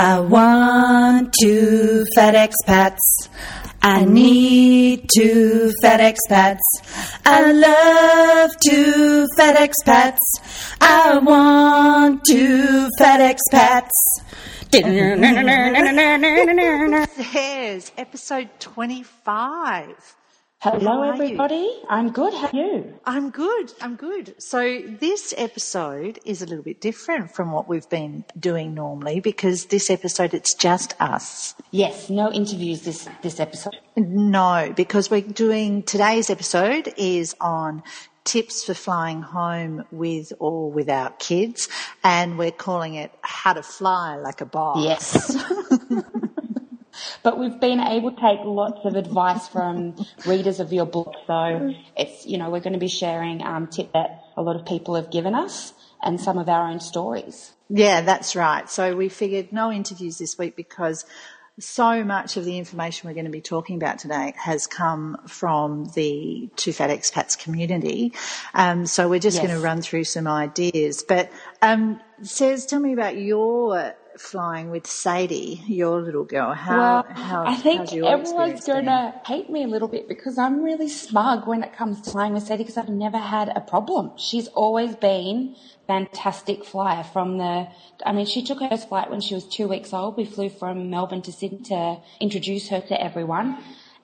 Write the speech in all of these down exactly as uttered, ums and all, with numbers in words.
I want two fat expats. I need two fat expats. I love two fat expats. I want two fat expats. There's episode twenty-five. Hello, everybody. You? I'm good. How are you? I'm good. I'm good. So this episode is a little bit different from what we've been doing normally because this episode, it's just us. Yes, no interviews this, this episode. No, because we're doing, today's episode is on tips for flying home with or without kids, and we're calling it How to Fly Like a Boss. Yes. But we've been able to take lots of advice from readers of your book. So it's, you know, we're going to be sharing um, tips that a lot of people have given us and some of our own stories. Yeah, that's right. So we figured no interviews this week because so much of the information we're going to be talking about today has come from the Two Fat Expats community. Um, so we're just yes. going to run through some ideas. But um, Cez, tell me about your flying with Sadie, your little girl. How, well, how I think everyone's going to hate me a little bit because I'm really smug when it comes to flying with Sadie because I've never had a problem. She's always been fantastic flyer from the, I mean, she took her first flight when she was two weeks old. We flew from Melbourne to Sydney to introduce her to everyone.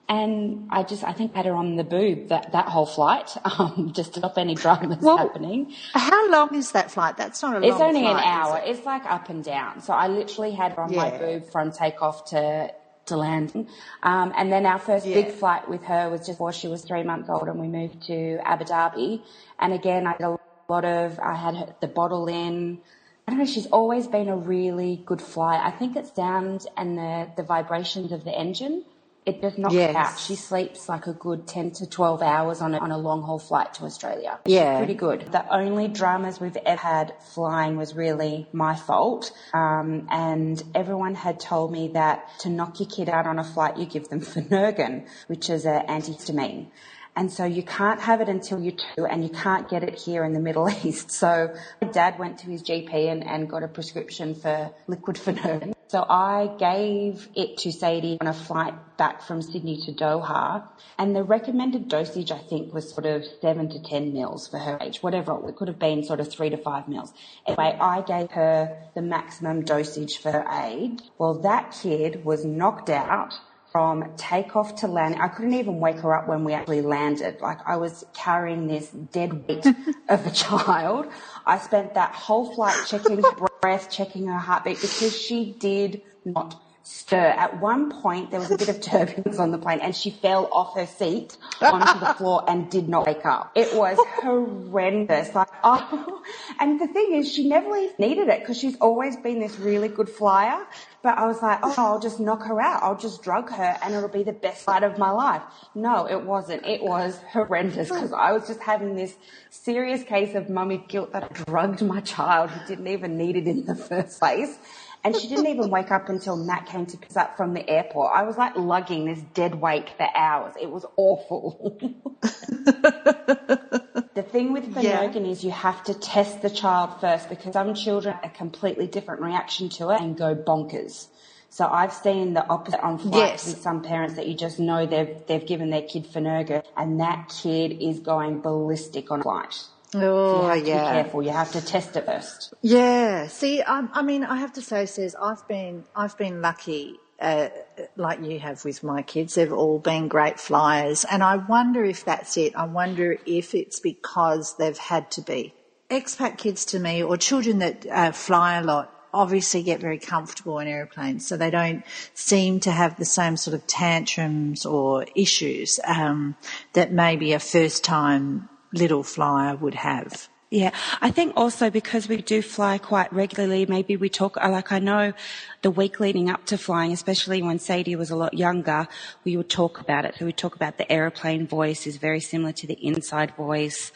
And I just, I think I had her on the boob that, that whole flight, um, just to stop any dramas well, happening. How long is that flight? That's not a long flight. It's only an hour. It? It's like up and down. So I literally had her on yeah. my boob from takeoff to, to landing. Um, and then our first yeah. big flight with her was just before she was three months old and we moved to Abu Dhabi. And again, I did a lot of, I had her, the bottle in. I don't know, she's always been a really good flyer. I think it's sound and the, the vibrations of the engine. It just knocks yes. her out. She sleeps like a good ten to twelve hours on a, on a long-haul flight to Australia. Yeah. Pretty good. The only dramas we've ever had flying was really my fault. Um, and everyone had told me that to knock your kid out on a flight, you give them Phenergan, which is an antihistamine. And so you can't have it until you're two and you can't get it here in the Middle East. So my dad went to his G P and, and got a prescription for liquid Phenergan. So I gave it to Sadie on a flight back from Sydney to Doha. And the recommended dosage, I think, was sort of seven to ten mils for her age, whatever. It could have been sort of three to five mils. Anyway, I gave her the maximum dosage for her age. Well, that kid was knocked out from takeoff to landing. I couldn't even wake her up when we actually landed. Like, I was carrying this dead weight of a child. I spent that whole flight checking her breath, checking her heartbeat because she did not stir. At one point, there was a bit of turbulence on the plane and she fell off her seat onto the floor and did not wake up. It was horrendous. Like, oh, and the thing is, she never needed it because she's always been this really good flyer. But I was like, oh, I'll just knock her out. I'll just drug her and it'll be the best flight of my life. No, it wasn't. It was horrendous because I was just having this serious case of mummy guilt that I drugged my child who didn't even need it in the first place. And she didn't even wake up until Matt came to pick us up from the airport. I was like lugging this dead weight for hours. It was awful. The thing with Phenergan yeah. is you have to test the child first because some children have a completely different reaction to it and go bonkers. So I've seen the opposite on flights yes. with some parents that you just know they've they've given their kid Phenergan and that kid is going ballistic on a flight. Oh, so you have to yeah. be careful. You have to test it first. Yeah. See, I, I mean, I have to say, Cez, I've been I've been lucky. Uh, like you have with my kids. They've all been great flyers. And I wonder if that's it. I wonder if it's because they've had to be. Expat kids to me, or children that uh, fly a lot, obviously get very comfortable in aeroplanes, so they don't seem to have the same sort of tantrums or issues um, that maybe a first-time little flyer would have. Yeah, I think also because we do fly quite regularly, maybe we talk, like I know the week leading up to flying, especially when Sadie was a lot younger, we would talk about it. So we'd talk about the aeroplane voice is very similar to the inside voice.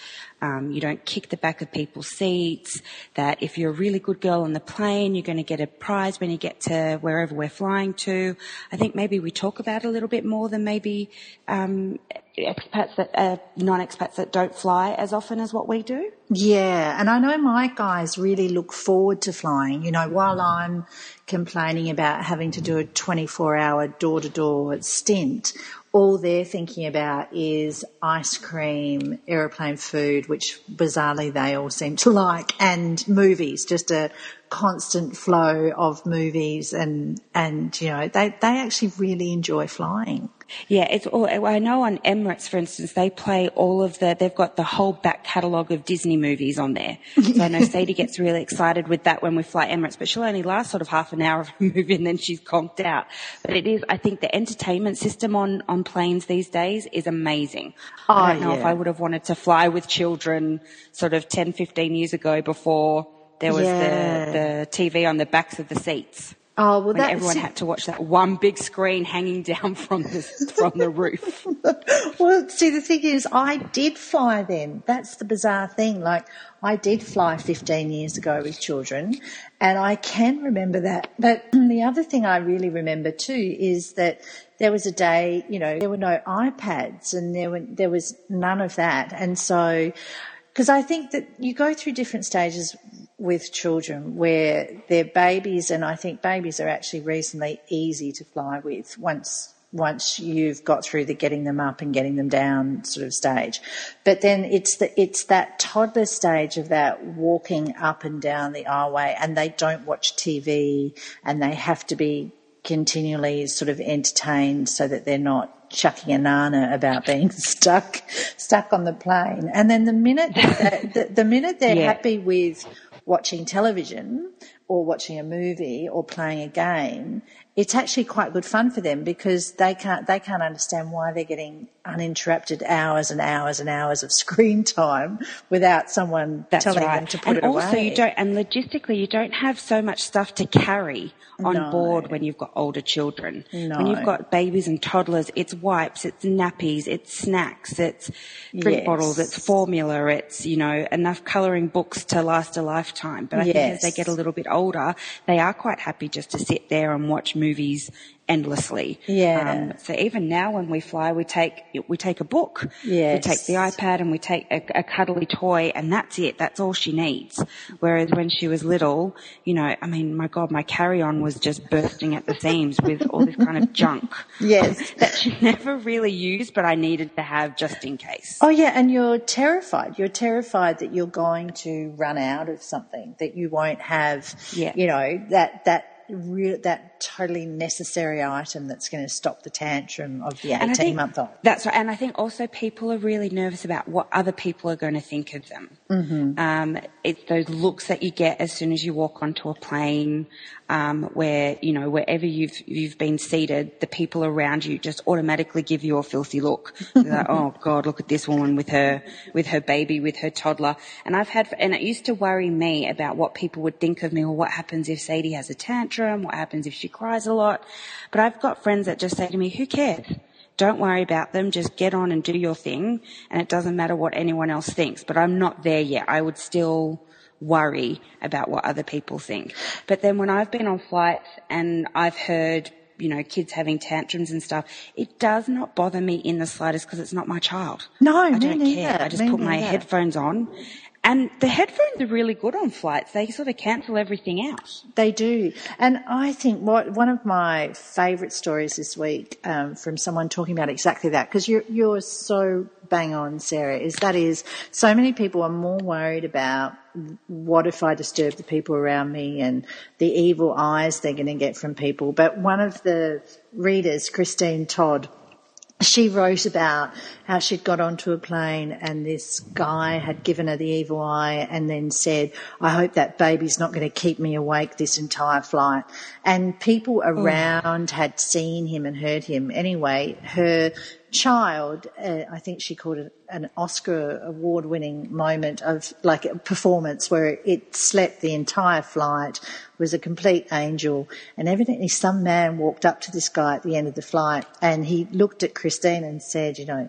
um, you don't kick the back of people's seats, that if you're a really good girl on the plane, you're going to get a prize when you get to wherever we're flying to. I think maybe we talk about it a little bit more than maybe um, expats that uh, non-expats that don't fly as often as what we do. Yeah, and I know my guys really look forward to flying. You know, while I'm complaining about having to do a twenty-four hour door-to-door stint, all they're thinking about is ice cream, aeroplane food, which bizarrely they all seem to like, and movies, just a constant flow of movies, and, and you know, they, they actually really enjoy flying. Yeah, it's all, I know on Emirates, for instance, they play all of the, they've got the whole back catalogue of Disney movies on there. So I know Sadie gets really excited with that when we fly Emirates, but she'll only last sort of half an hour of a movie and then she's conked out. But it is, I think the entertainment system on, on planes these days is amazing. Oh, I don't know yeah. if I would have wanted to fly with children sort of ten, fifteen years ago before there was Yeah. the, the T V on the backs of the seats. Oh, well, When that's everyone had to watch that one big screen hanging down from the from the roof. Well, see, the thing is, I did fly then. That's the bizarre thing. Like, I did fly fifteen years ago with children, and I can remember that. But the other thing I really remember too is that there was a day, you know, there were no iPads and there were there was none of that. And so, because I think that you go through different stages with children where they're babies, and I think babies are actually reasonably easy to fly with once once you've got through the getting them up and getting them down sort of stage. But then it's the it's that toddler stage of that walking up and down the aisleway, and they don't watch T V and they have to be continually sort of entertained so that they're not chucking a nana about being stuck stuck on the plane. And then the minute that, the, the minute they're Yeah. happy with watching television or watching a movie or playing a game, it's actually quite good fun for them because they can't they can't understand why they're getting uninterrupted hours and hours and hours of screen time without someone That's telling right. them to put and it also away. you don't, and logistically you don't have so much stuff to carry on No. board when you've got older children. No. When you've got babies and toddlers, it's wipes, it's nappies, it's snacks, it's drink Yes. bottles, it's formula, it's, you know, enough colouring books to last a lifetime. But I think as they Yes. get a little bit older, they are quite happy just to sit there and watch movies endlessly. Yeah. Um, so even now when we fly, we take we take a book, Yes. we take the iPad, and we take a, a cuddly toy, and that's it. That's all she needs. Whereas when she was little, you know, I mean, my God, my carry-on was just bursting at the seams with all this kind of junk. Yes. that she never really used, but I needed to have just in case. Oh, yeah, and you're terrified. You're terrified that you're going to run out of something, that you won't have, Yeah. you know, that that real that totally necessary item that's going to stop the tantrum of the And I think eighteen-month-old. That's right. And I think also people are really nervous about what other people are going to think of them. Mm-hmm. Um, it's those looks that you get as soon as you walk onto a plane, um, where, you know, wherever you've, you've been seated, the people around you just automatically give you a filthy look. They're like, oh God, look at this woman with her, with her baby, with her toddler. And I've had, and it used to worry me about what people would think of me, or what happens if Sadie has a tantrum, what happens if she cries a lot. But I've got friends that just say to me, who cares? Don't worry about them. Just get on and do your thing. And it doesn't matter what anyone else thinks. But I'm not there yet. I would still worry about what other people think. But then when I've been on flights and I've heard, you know, kids having tantrums and stuff, it does not bother me in the slightest because it's not my child. No, I me don't neither. care. I just Me put my neither. headphones on. And the headphones are really good on flights. They sort of cancel everything out. They do. And I think what one of my favourite stories this week um, from someone talking about exactly that, because you're, you're so bang on, Sarah, is that is so many people are more worried about what if I disturb the people around me and the evil eyes they're going to get from people. But one of the readers, Christine Todd, she wrote about how she'd got onto a plane and this guy had given her the evil eye and then said, I hope that baby's not going to keep me awake this entire flight. And people around oh. had seen him and heard him. Anyway, her child, uh, I think she called it an Oscar award-winning moment of like a performance where it slept the entire flight, was a complete angel, and evidently some man walked up to this guy at the end of the flight and he looked at Christine and said, you know,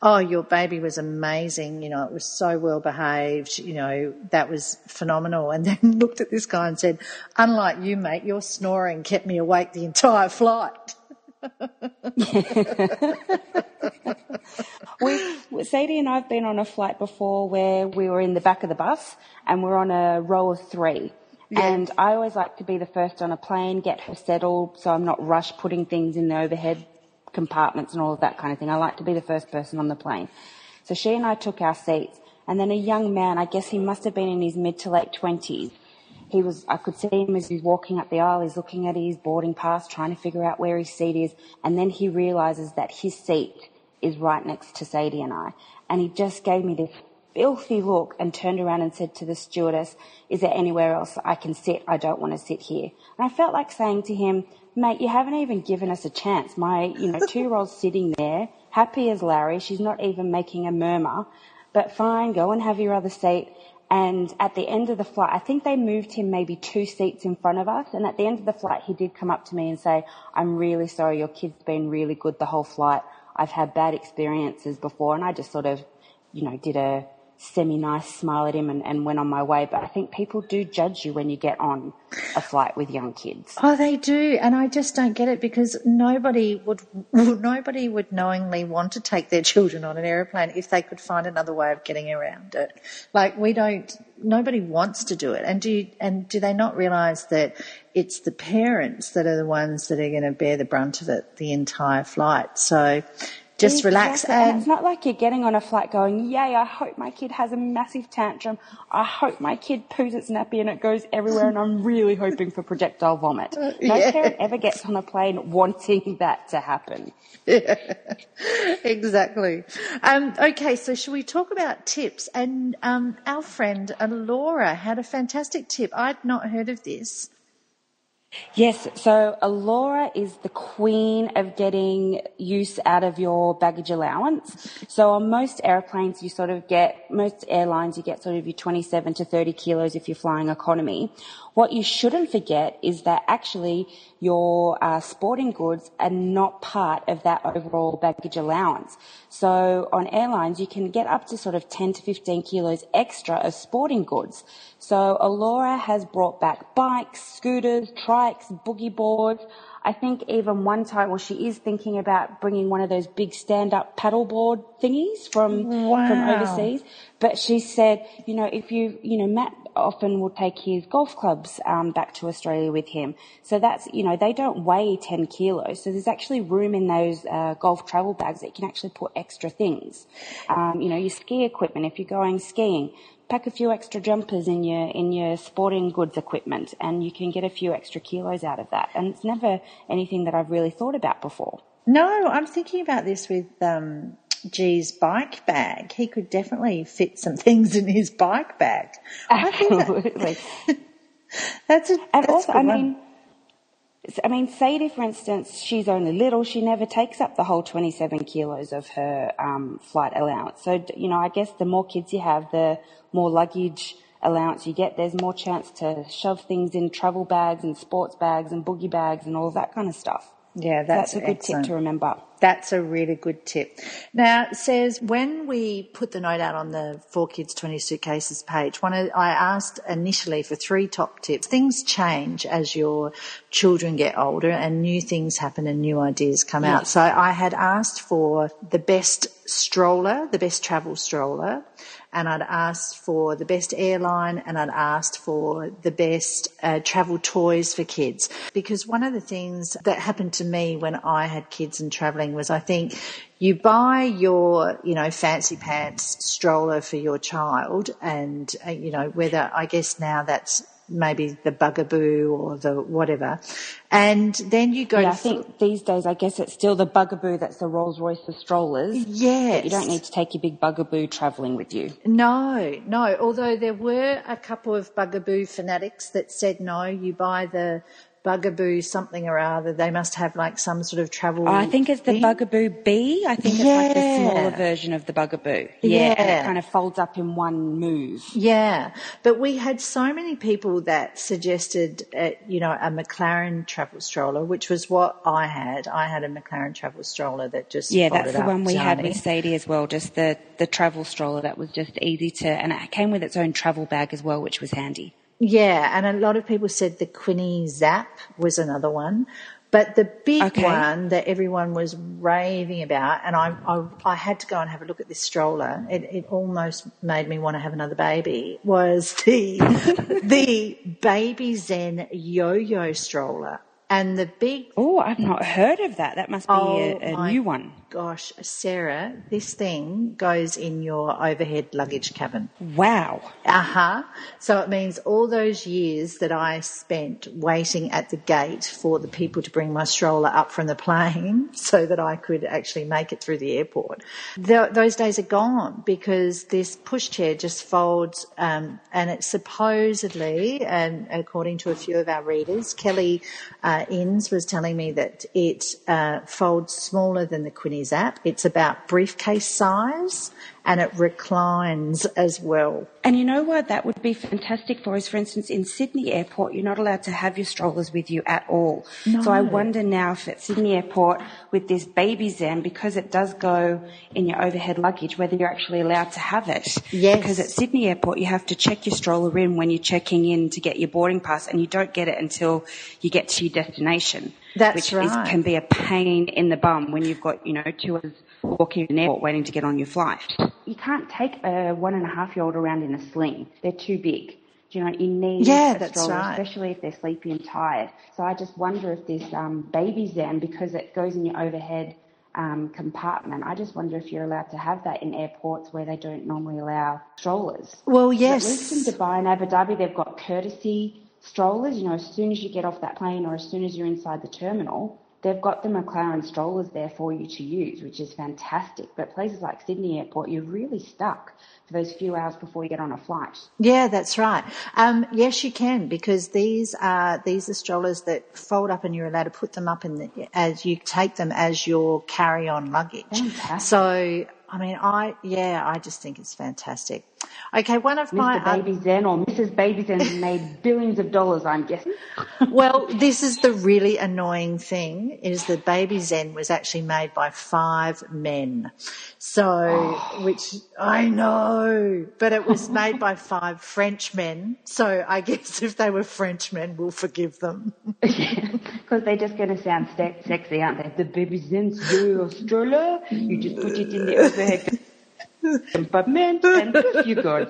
Oh, your baby was amazing. You know, it was so well behaved. You know, that was phenomenal. And then looked at this guy and said, unlike you, mate, your snoring kept me awake the entire flight. we, Sadie and I have been on a flight before where we were in the back of the bus and we're on a row of three. Yeah. And I always like to be the first on a plane, get her settled so I'm not rushed putting things in the overhead compartments and all of that kind of thing. I like to be the first person on the plane. So she and I took our seats, and then a young man, I guess he must have been in his mid to late twenties. He was, I could see him as he's walking up the aisle, he's looking at his boarding pass, trying to figure out where his seat is, and then he realises that his seat is right next to Sadie and I. And he just gave me this filthy look and turned around and said to the stewardess, is there anywhere else I can sit? I don't want to sit here. And I felt like saying to him, mate, you haven't even given us a chance. My, you know, two-year-old's sitting there, happy as Larry. She's not even making a murmur. But fine, go and have your other seat. And at the end of the flight, I think they moved him maybe two seats in front of us. And at the end of the flight, he did come up to me and say, I'm really sorry, your kid's been really good the whole flight. I've had bad experiences before. And I just sort of, you know, did a semi-nice smile at him and, and went on my way. But I think people do judge you when you get on a flight with young kids. Oh, they do. And I just don't get it because nobody would nobody would knowingly want to take their children on an aeroplane if they could find another way of getting around it. Like we don't, nobody wants to do it. And do you, and do they not realise that it's the parents that are the ones that are going to bear the brunt of it the entire flight? So just exactly. relax. And, and it's not like you're getting on a flight going, yay, I hope my kid has a massive tantrum. I hope my kid poos its nappy and it goes everywhere and I'm really hoping for projectile vomit. No yeah. parent ever gets on a plane wanting that to happen. Yeah, exactly. Um, okay, so should we talk about tips? And um, our friend uh, Laura had a fantastic tip. I'd not heard of this. Yes, so Alora is the queen of getting use out of your baggage allowance. So on most airplanes, you sort of get, most airlines, you get sort of your twenty-seven to thirty kilos if you're flying economy. What you shouldn't forget is that actually your uh, sporting goods are not part of that overall baggage allowance. So on airlines, you can get up to sort of ten to fifteen kilos extra of sporting goods. So Alora has brought back bikes, scooters, trikes, boogie boards. I think even one time, well, she is thinking about bringing one of those big stand-up paddleboard thingies from, wow. from overseas. But she said, you know, if you, you know, Matt often will take his golf clubs um, back to Australia with him. So that's, you know, they don't weigh ten kilos. So there's actually room in those uh, golf travel bags that you can actually put extra things. Um, you know, your ski equipment, if you're going skiing, pack a few extra jumpers in your in your sporting goods equipment and you can get a few extra kilos out of that. And it's never anything that I've really thought about before. No, I'm thinking about this with um, G's bike bag. He could definitely fit some things in his bike bag. Absolutely. That, that's a, and that's also, a I one. mean, I mean, Sadie, for instance, she's only little. She never takes up the whole twenty-seven kilos of her um, flight allowance. So, you know, I guess the more kids you have, the more luggage allowance you get. There's more chance to shove things in travel bags and sports bags and boogie bags and all of that kind of stuff. Yeah, that's, so that's a good excellent. tip to remember. That's a really good tip. Now, it says when we put the note out on the four Kids, twenty Suitcases page, one of, I asked initially for three top tips. Things change as your children get older and new things happen and new ideas come yes. out. So I had asked for the best stroller, the best travel stroller, and I'd asked for the best airline and I'd asked for the best uh, travel toys for kids. Because one of the things that happened to me when I had kids and travelling was I think you buy your, you know, fancy pants stroller for your child and, uh, you know, whether I guess now that's maybe the Bugaboo or the whatever. And then you go yeah, to... I think these days, I guess it's still the Bugaboo that's the Rolls Royce for strollers. Yes. But you don't need to take your big Bugaboo travelling with you. No, no. Although there were a couple of Bugaboo fanatics that said, no, you buy the Bugaboo something or other. They must have like some sort of travel. Oh, I think it's the thing. Bugaboo B. I think Yeah. it's like the smaller version of the Bugaboo. Yeah, Yeah. and it kind of folds up in one move. Yeah, but we had so many people that suggested, uh, you know, a McLaren travel stroller, which was what I had. I had a McLaren travel stroller that just Yeah, folded that's the up one we had tiny. with Sadie as well, just the, the travel stroller that was just easy to, and it came with its own travel bag as well, which was handy. Yeah, and a lot of people said the Quinny Zap was another one. But the big Okay. one that everyone was raving about, and I, I, I had to go and have a look at this stroller. It, it almost made me want to have another baby. Was the the Baby Zen yo-yo stroller, and the big. Oh, I've not heard of that. That must be Oh, a, a my new one. Gosh, Sarah, this thing goes in your overhead luggage cabin. Wow. Uh-huh. So it means all those years that I spent waiting at the gate for the people to bring my stroller up from the plane so that I could actually make it through the airport, th- those days are gone because this pushchair just folds um, and it supposedly, and according to a few of our readers, Kelly uh, Innes was telling me that it uh, folds smaller than the Quinny Zap. It's about briefcase size and it reclines as well. And you know what that would be fantastic for is, for instance, in Sydney Airport, you're not allowed to have your strollers with you at all. No. So I wonder now if at Sydney Airport with this Baby Zen, because it does go in your overhead luggage, whether you're actually allowed to have it. Yes. Because at Sydney Airport, you have to check your stroller in when you're checking in to get your boarding pass, and you don't get it until you get to your destination. That's which right. is, can be a pain in the bum when you've got, you know, two hours walking in an airport waiting to get on your flight. You can't take a one and a half year old around in a sling. They're too big. Do you know, you need Yeah, a that's stroller, right. especially if they're sleepy and tired. So I just wonder if this um, Baby Zen, because it goes in your overhead um, compartment, I just wonder if you're allowed to have that in airports where they don't normally allow strollers. Well, yes. At least in Dubai and Abu Dhabi, they've got courtesy strollers. You know, as soon as you get off that plane or as soon as you're inside the terminal, they've got the McLaren strollers there for you to use, which is fantastic. But places like Sydney Airport, you're really stuck for those few hours before you get on a flight. Yeah, that's right. Um, yes, you can, because these are these are strollers that fold up, and you're allowed to put them up in the, as you take them as your carry-on luggage. Fantastic. So, I mean, I yeah, I just think it's fantastic. Okay, one of my Mister Baby Zen or Missus Baby Zen made billions of dollars, I'm guessing. Well, this is the really annoying thing, is that Baby Zen was actually made by five men. So, Oh. which I know, but it was made by five French men. So I guess if they were Frenchmen, we'll forgive them. Because they're just going to sound se- sexy, aren't they? The Baby Zen's your stroller. You just put it in the overhead compartment and poof, you go.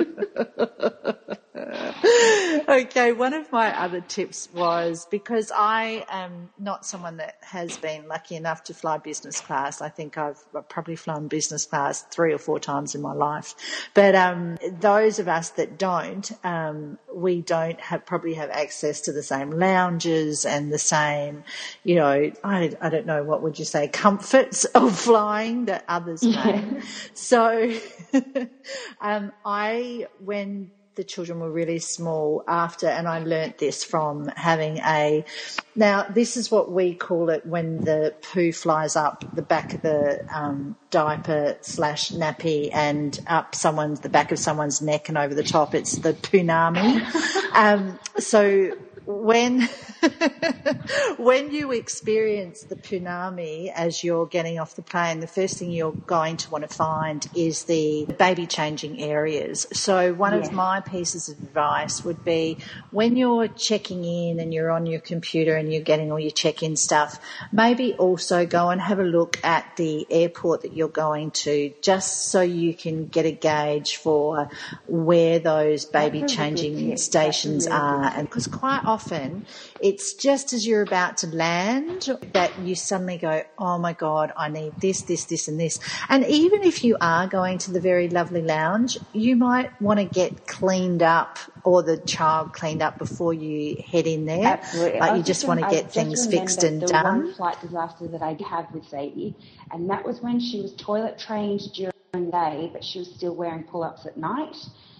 Okay, one of my other tips was, because I am not someone that has been lucky enough to fly business class. I think I've probably flown business class three or four times in my life. But um, those of us that don't, um, we don't have probably have access to the same lounges and the same, you know, I, I don't know, what would you say, comforts of flying that others Yeah. may. So um, I, when the children were really small after, and I learnt this from having a, now this is what we call it when the poo flies up the back of the um, diaper slash nappy and up someone's, the back of someone's neck and over the top, it's the poonami. um, so when when you experience the poonami as you're getting off the plane, the first thing you're going to want to find is the baby changing areas. So one Yeah. of my pieces of advice would be, when you're checking in and you're on your computer and you're getting all your check-in stuff, maybe also go and have a look at the airport that you're going to, just so you can get a gauge for where those baby That's a really good changing tip. stations That's a really good are. tip. And because quite often it's just as you're about to land that you suddenly go, oh my God, I need this, this, this and this. And even if you are going to the very lovely lounge, you might want to get cleaned up, or the child cleaned up, before you head in there. Absolutely. Like I you just want to I get just things fixed and remembered the done. one flight disaster that I had with Sadie, and that was when she was toilet trained during the day, but she was still wearing pull-ups at night.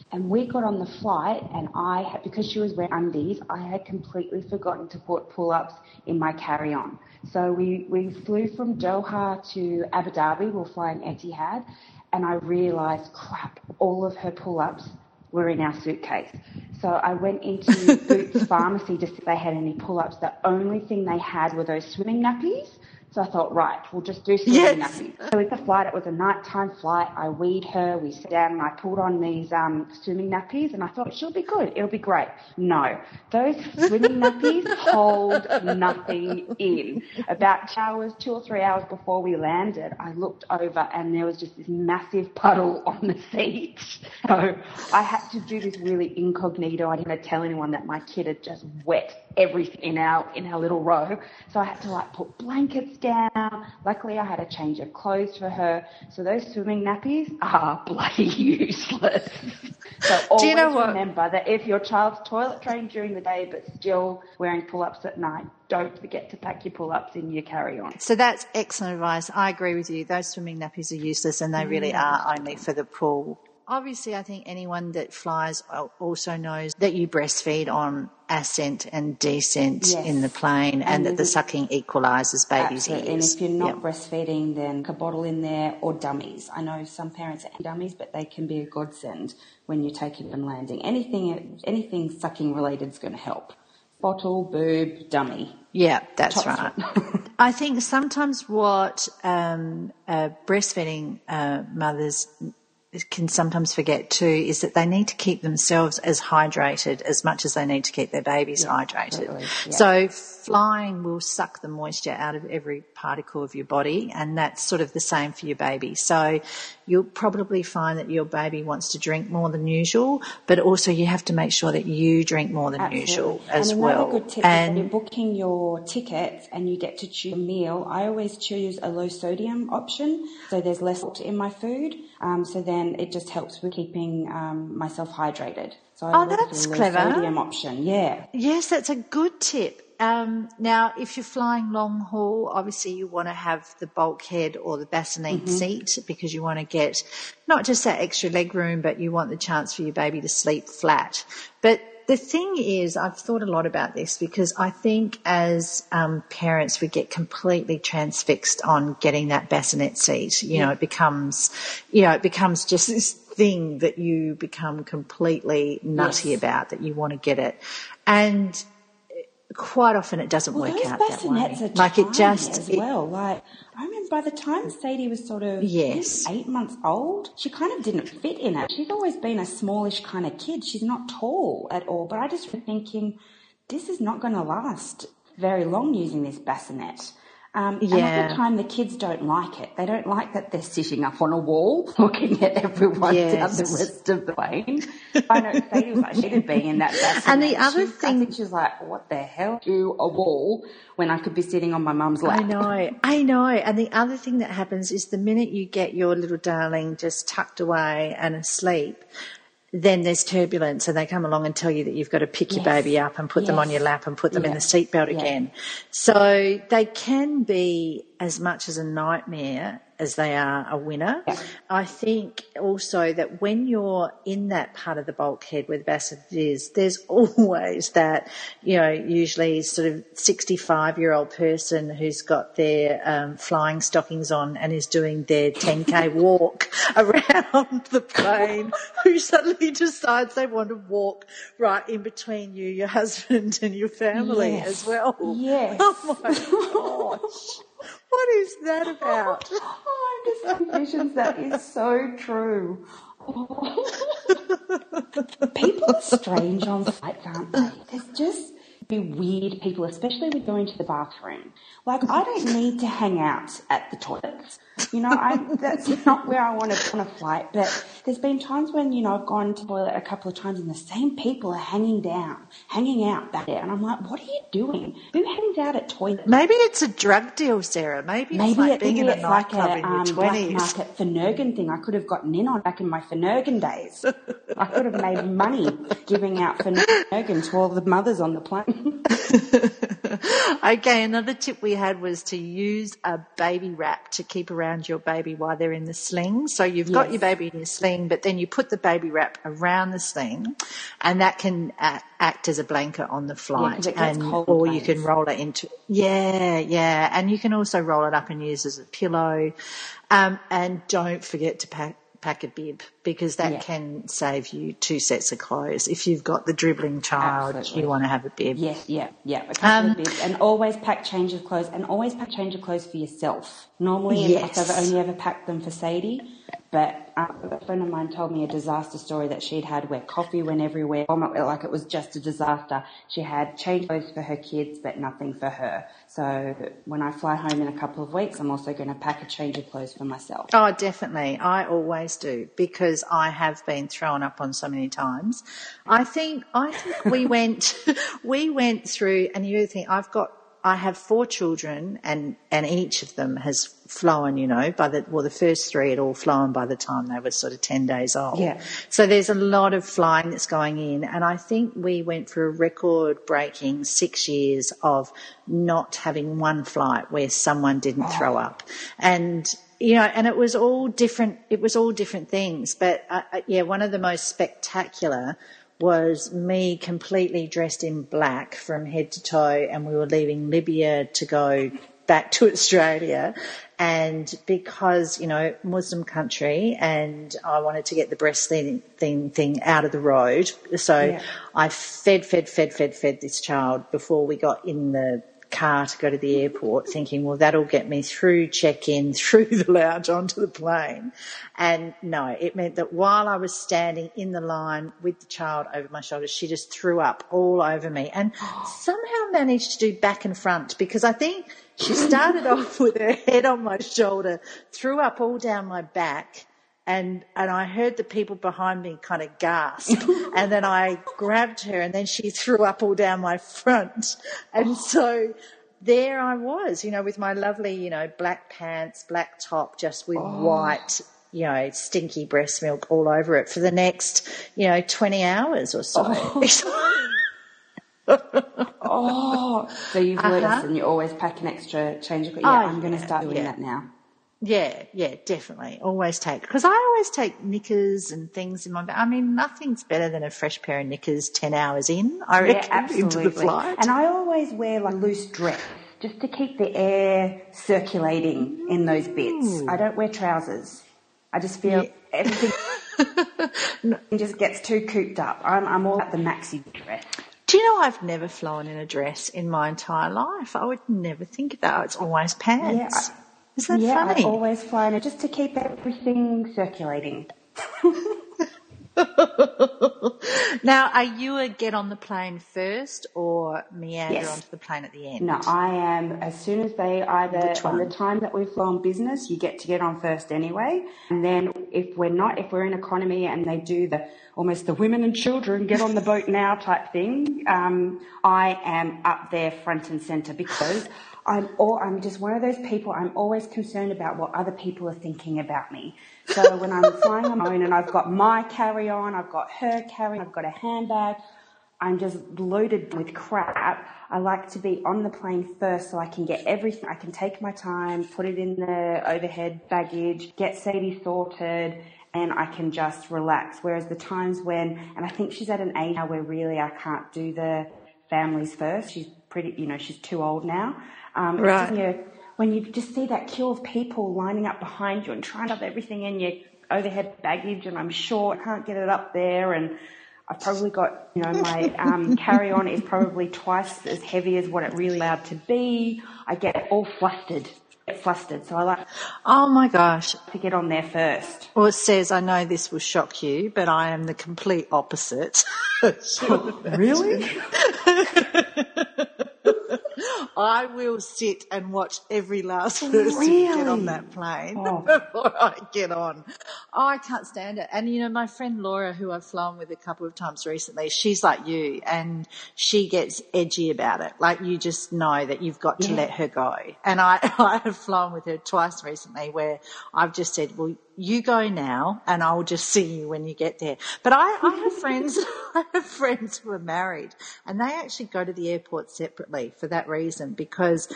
And we got on the flight and I had, because she was wearing undies, I had completely forgotten to put pull-ups in my carry-on. So we, we flew from Doha to Abu Dhabi, we were flying Etihad, and I realised, crap, all of her pull-ups were in our suitcase. So I went into Boots Pharmacy to see if they had any pull-ups. The only thing they had were those swimming nappies. So I thought, right, we'll just do swimming Yes. nappies. So with the flight, it was a nighttime flight. I weed her, we sat down and I pulled on these um, swimming nappies and I thought, she'll be good, it'll be great. No, those swimming nappies hold nothing in. About two hours, two or three hours before we landed, I looked over and there was just this massive puddle on the seat. So I had to do this really incognito. I didn't tell anyone that my kid had just wet everything in our in our little row. So I had to like put blankets down. Luckily I had a change of clothes for her. So those swimming nappies are bloody useless. So always Do you know what? remember that if your child's toilet trained during the day but still wearing pull-ups at night, don't forget to pack your pull-ups in your carry-on. So that's excellent advice. I agree with you. Those swimming nappies are useless and they really are only for the pool. Obviously, I think anyone that flies also knows that you breastfeed on ascent and descent Yes. in the plane, and, And that the the- sucking equalises babies' Absolutely. ears. And if you're not Yep. breastfeeding, then a bottle in there or dummies. I know some parents are dummies, but they can be a godsend when you're taking them landing. Anything, anything sucking related is going to help. Bottle, boob, dummy. Yeah, that's Top right. one. I think sometimes what um, uh, breastfeeding uh, mothers can sometimes forget too is that they need to keep themselves as hydrated as much as they need to keep their babies Yeah, hydrated. absolutely, yeah. So flying will suck the moisture out of every particle of your body, and that's sort of the same for your baby. So you'll probably find that your baby wants to drink more than usual, but also you have to make sure that you drink more than Absolutely. usual as and well. Another good tip is when you're booking your tickets and you get to choose a meal, I always choose a low sodium option, so there's less salt in my food. Um, so then it just helps with keeping um, myself hydrated. So I Oh, look that's for a low clever. sodium option. Yeah. Yes, that's a good tip. Um, now, if you're flying long haul, obviously you want to have the bulkhead or the bassinet Mm-hmm. seat because you want to get not just that extra leg room, but you want the chance for your baby to sleep flat. But the thing is, I've thought a lot about this because I think as um, parents we get completely transfixed on getting that bassinet seat. You know, it becomes, you know, it becomes just this thing that you become completely nutty Yes. about, that you want to get it. And quite often it doesn't Well, work those out that way. bassinets are Like it tiny just, as it- well. Like I remember by the time Sadie was sort of Yes. maybe eight months old, she kind of didn't fit in it. She's always been a smallish kind of kid. She's not tall at all. But I just was thinking, this is not going to last very long using this bassinet. Um, And Yeah. at the time, the kids don't like it. They don't like that they're sitting up on a wall looking at everyone Yes. down the rest of the plane. I know Sadie was like, she hated being in that bassinet. And the other She- I thing- think she was like, what the hell? Do a wall when I could be sitting on my mum's lap. I know, I know. And the other thing that happens is the minute you get your little darling just tucked away and asleep, then there's turbulence and they come along and tell you that you've got to pick your Yes. baby up and put them on Yes. your lap and put them in Yeah. the seatbelt Yeah. again. So they can be as much as a nightmare as they are a winner. Yeah. I think also that when you're in that part of the bulkhead where the bassinet is, there's always that, you know, usually sort of sixty-five-year-old person who's got their um, flying stockings on and is doing their ten K walk around the plane, who suddenly decides they want to walk right in between you, your husband and your family Yes. as well. Yes. Oh my gosh. What is that about? Oh, I'm just having visions. That is so true. People are strange on flights, aren't they? There's just be weird people, especially with going to the bathroom. Like, I don't need to hang out at the toilets. You know, I, that's not where I want to be on a flight. But there's been times when, you know, I've gone to the toilet a couple of times and the same people are hanging down, hanging out back there. And I'm like, what are you doing? Who hangs out at toilets? Maybe it's a drug deal, Sarah. Maybe it's Maybe like it, being maybe in a it's like nightclub a in your um, black twenties. market Finnegan thing I could have gotten in on back in my Finnegan days. I could have made money giving out for Nergan to all the mothers on the plane. Okay, another tip we had was to use a baby wrap to keep around your baby while they're in the sling. So you've got Yes. your baby in your sling, but then you put the baby wrap around the sling, and that can uh, act as a blanket on the flight. 'cause it gets and cold or on you can planes. roll it into yeah, yeah, and you can also roll it up and use as a pillow. Um, and don't forget to pack. pack a bib, because that Yeah. can save you two sets of clothes. If you've got the dribbling child, Absolutely. you want to have a bib. Yes, yeah, yeah. A couple Um, of bibs, and always pack change of clothes, and always pack change of clothes for yourself. Normally, in Yes. I've only ever packed them for Sadie, but uh, a friend of mine told me a disaster story that she'd had where coffee went everywhere, vomit, like it was just a disaster. She had change clothes for her kids, but nothing for her. So when I fly home in a couple of weeks, I'm also going to pack a change of clothes for myself. Oh, definitely. I always do, because I have been thrown up on so many times. I think I think we went we went through, and you think I've got I have four children, and, and each of them has flown, you know, by the, well, the first three had all flown by the time they were sort of ten days old. Yeah. So there's a lot of flying that's going in. And I think we went for a record breaking six years of not having one flight where someone didn't Oh. throw up. And, you know, and it was all different, it was all different things. But uh, uh, yeah, one of the most spectacular was me completely dressed in black from head to toe, and we were leaving Libya to go back to Australia. And because, you know, Muslim country, and I wanted to get the breastfeeding thing, thing out of the road. So Yeah. I fed, fed, fed, fed, fed this child before we got in the car to go to the airport, thinking, well, that'll get me through check-in, through the lounge onto the plane. And no, it meant that while I was standing in the line with the child over my shoulder, she just threw up all over me, and somehow managed to do back and front, because I think she started off with her head on my shoulder, threw up all down my back, and and I heard the people behind me kind of gasp, and then I grabbed her, and then she threw up all down my front. And so there I was, you know, with my lovely, you know, black pants, black top, just with Oh. white, you know, stinky breast milk all over it for the next, you know, twenty hours or so. Oh, so you've Uh-huh. learned, and you always pack an extra change of clothes. Yeah, Oh, I'm going to yeah, start doing yeah. that now. Yeah, yeah, definitely. Always take, because I always take knickers and things in my bag. I mean, nothing's better than a fresh pair of knickers ten hours in, I Yeah, reckon, absolutely. into the flight. And I always wear like loose dress just to keep the air circulating in those bits. I don't wear trousers. I just feel Yeah. everything just gets too cooped up. I'm, I'm all about the maxi dress. Do you know I've never flown in a dress in my entire life? I would never think of that. It's always pants. Yeah, I- Isn't that yeah, funny? I always fly in it just to keep everything circulating. Now, are you a get on the plane first or meander Yes. onto the plane at the end? No, I am, as soon as they either, Which on the one? time that we fly on business, you get to get on first anyway. And then if we're not, if we're in economy and they do the, almost the women and children get on the boat now type thing, um, I am up there front and centre, because I'm all, I'm just one of those people, I'm always concerned about what other people are thinking about me. So when I'm flying on my own and I've got my carry-on, I've got her carry-on, I've got a handbag, I'm just loaded with crap. I like to be on the plane first so I can get everything. I can take my time, put it in the overhead baggage, get Sadie sorted, and I can just relax. Whereas the times when, and I think she's at an age now where really I can't do the families first. She's pretty, you know, she's too old now. Um, it's Right. when you, when you just see that queue of people lining up behind you and trying to have everything in your overhead baggage, and I'm sure I can't get it up there, and I've probably got, you know, my um, carry-on is probably twice as heavy as what it really allowed to be. I get all flustered, get flustered. So I like Oh, my gosh. to get on there first. Well, it says, I know this will shock you, but I am the complete opposite. Really? I will sit and watch every last person get on Really? that plane Oh. before I get on. Oh, I can't stand it. And, you know, my friend Laura, who I've flown with a couple of times recently, she's like you, and she gets edgy about it. Like, you just know that you've got to Yeah. let her go. And I, I have flown with her twice recently where I've just said, well, you go now and I'll just see you when you get there. But I, I have friends, I have friends who are married and they actually go to the airport separately for that reason, because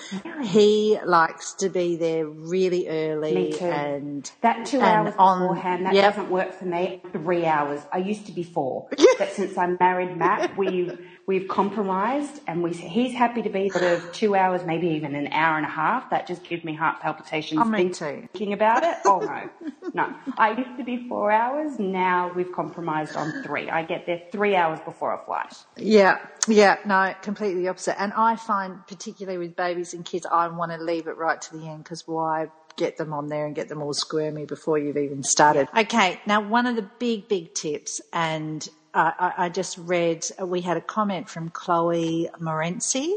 he likes to be there really early. Me too. And that two and hours on, beforehand, that yep. doesn't work for me. Three hours. I used to be four. But since I married Matt, we've we've compromised, and we he's happy to be sort of two hours, maybe even an hour and a half. That just gives me heart palpitations. Oh, me too. Thinking about it. Oh no, no. I used to be four hours. Now we've compromised on three. I get there three hours before a flight. Yeah, yeah, no, completely opposite. And I find, particularly with babies and kids, I want to leave it right to the end, because why get them on there and get them all squirmy before you've even started? Okay, now one of the big, big tips, and uh, I, I just read, we had a comment from Chloe Morency,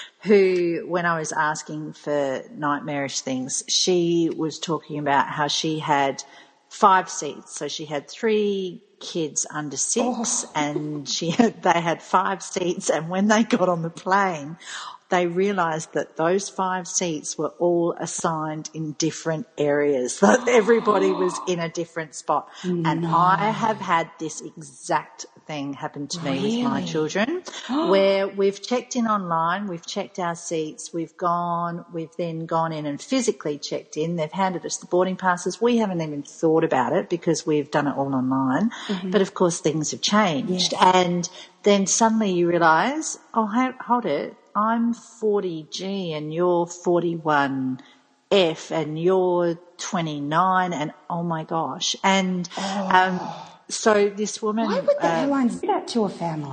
who, when I was asking for nightmarish things, she was talking about how she had five seats. So she had three kids under six, oh. and she had, they had five seats. And when they got on the plane, they realised that those five seats were all assigned in different areas. That everybody was in a different spot. No. And I have had this exact thing happen to me really? with my children, where we've checked in online, we've checked our seats, we've gone, we've then gone in and physically checked in. They've handed us the boarding passes. We haven't even thought about it because we've done it all online. Mm-hmm. But, of course, things have changed. Yes. And then suddenly you realise, oh, hold it, I'm forty G and you're forty-one F and you're twenty-nine and, oh, my gosh. And oh. um, so this woman... Why would the uh, airlines do that to a family?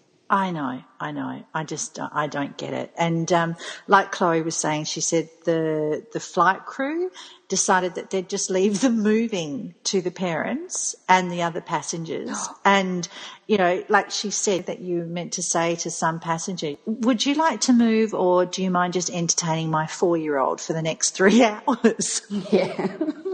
I know, I know. I just, I don't get it. And um, like Chloe was saying, she said the the flight crew decided that they'd just leave them moving to the parents and the other passengers. And, you know, like she said that you meant to say to some passenger, would you like to move, or do you mind just entertaining my four-year-old for the next three hours? Yeah.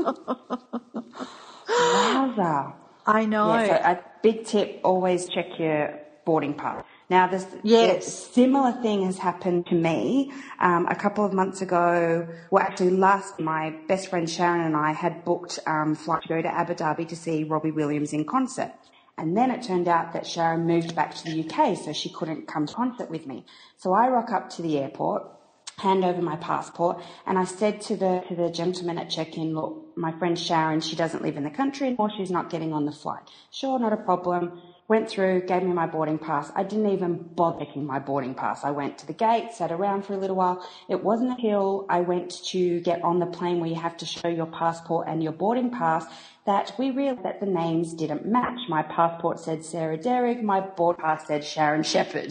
Wowza. I know. Yeah, so a big tip, always check your boarding pass. Now, this yes. similar thing has happened to me um, a couple of months ago. Well, actually, last my best friend Sharon and I had booked um, flight to go to Abu Dhabi to see Robbie Williams in concert. And then it turned out that Sharon moved back to the U K, so she couldn't come to concert with me. So I rock up to the airport, hand over my passport, and I said to the to the gentleman at check-in, look, my friend Sharon, she doesn't live in the country anymore, she's not getting on the flight. Sure, not a problem. Went through, gave me my boarding pass. I didn't even bother checking my boarding pass. I went to the gate, sat around for a little while. It wasn't until I went to get on the plane where you have to show your passport and your boarding pass that we realised that the names didn't match. My passport said Sarah Derrick, my boarding pass said Sharon Shepherd.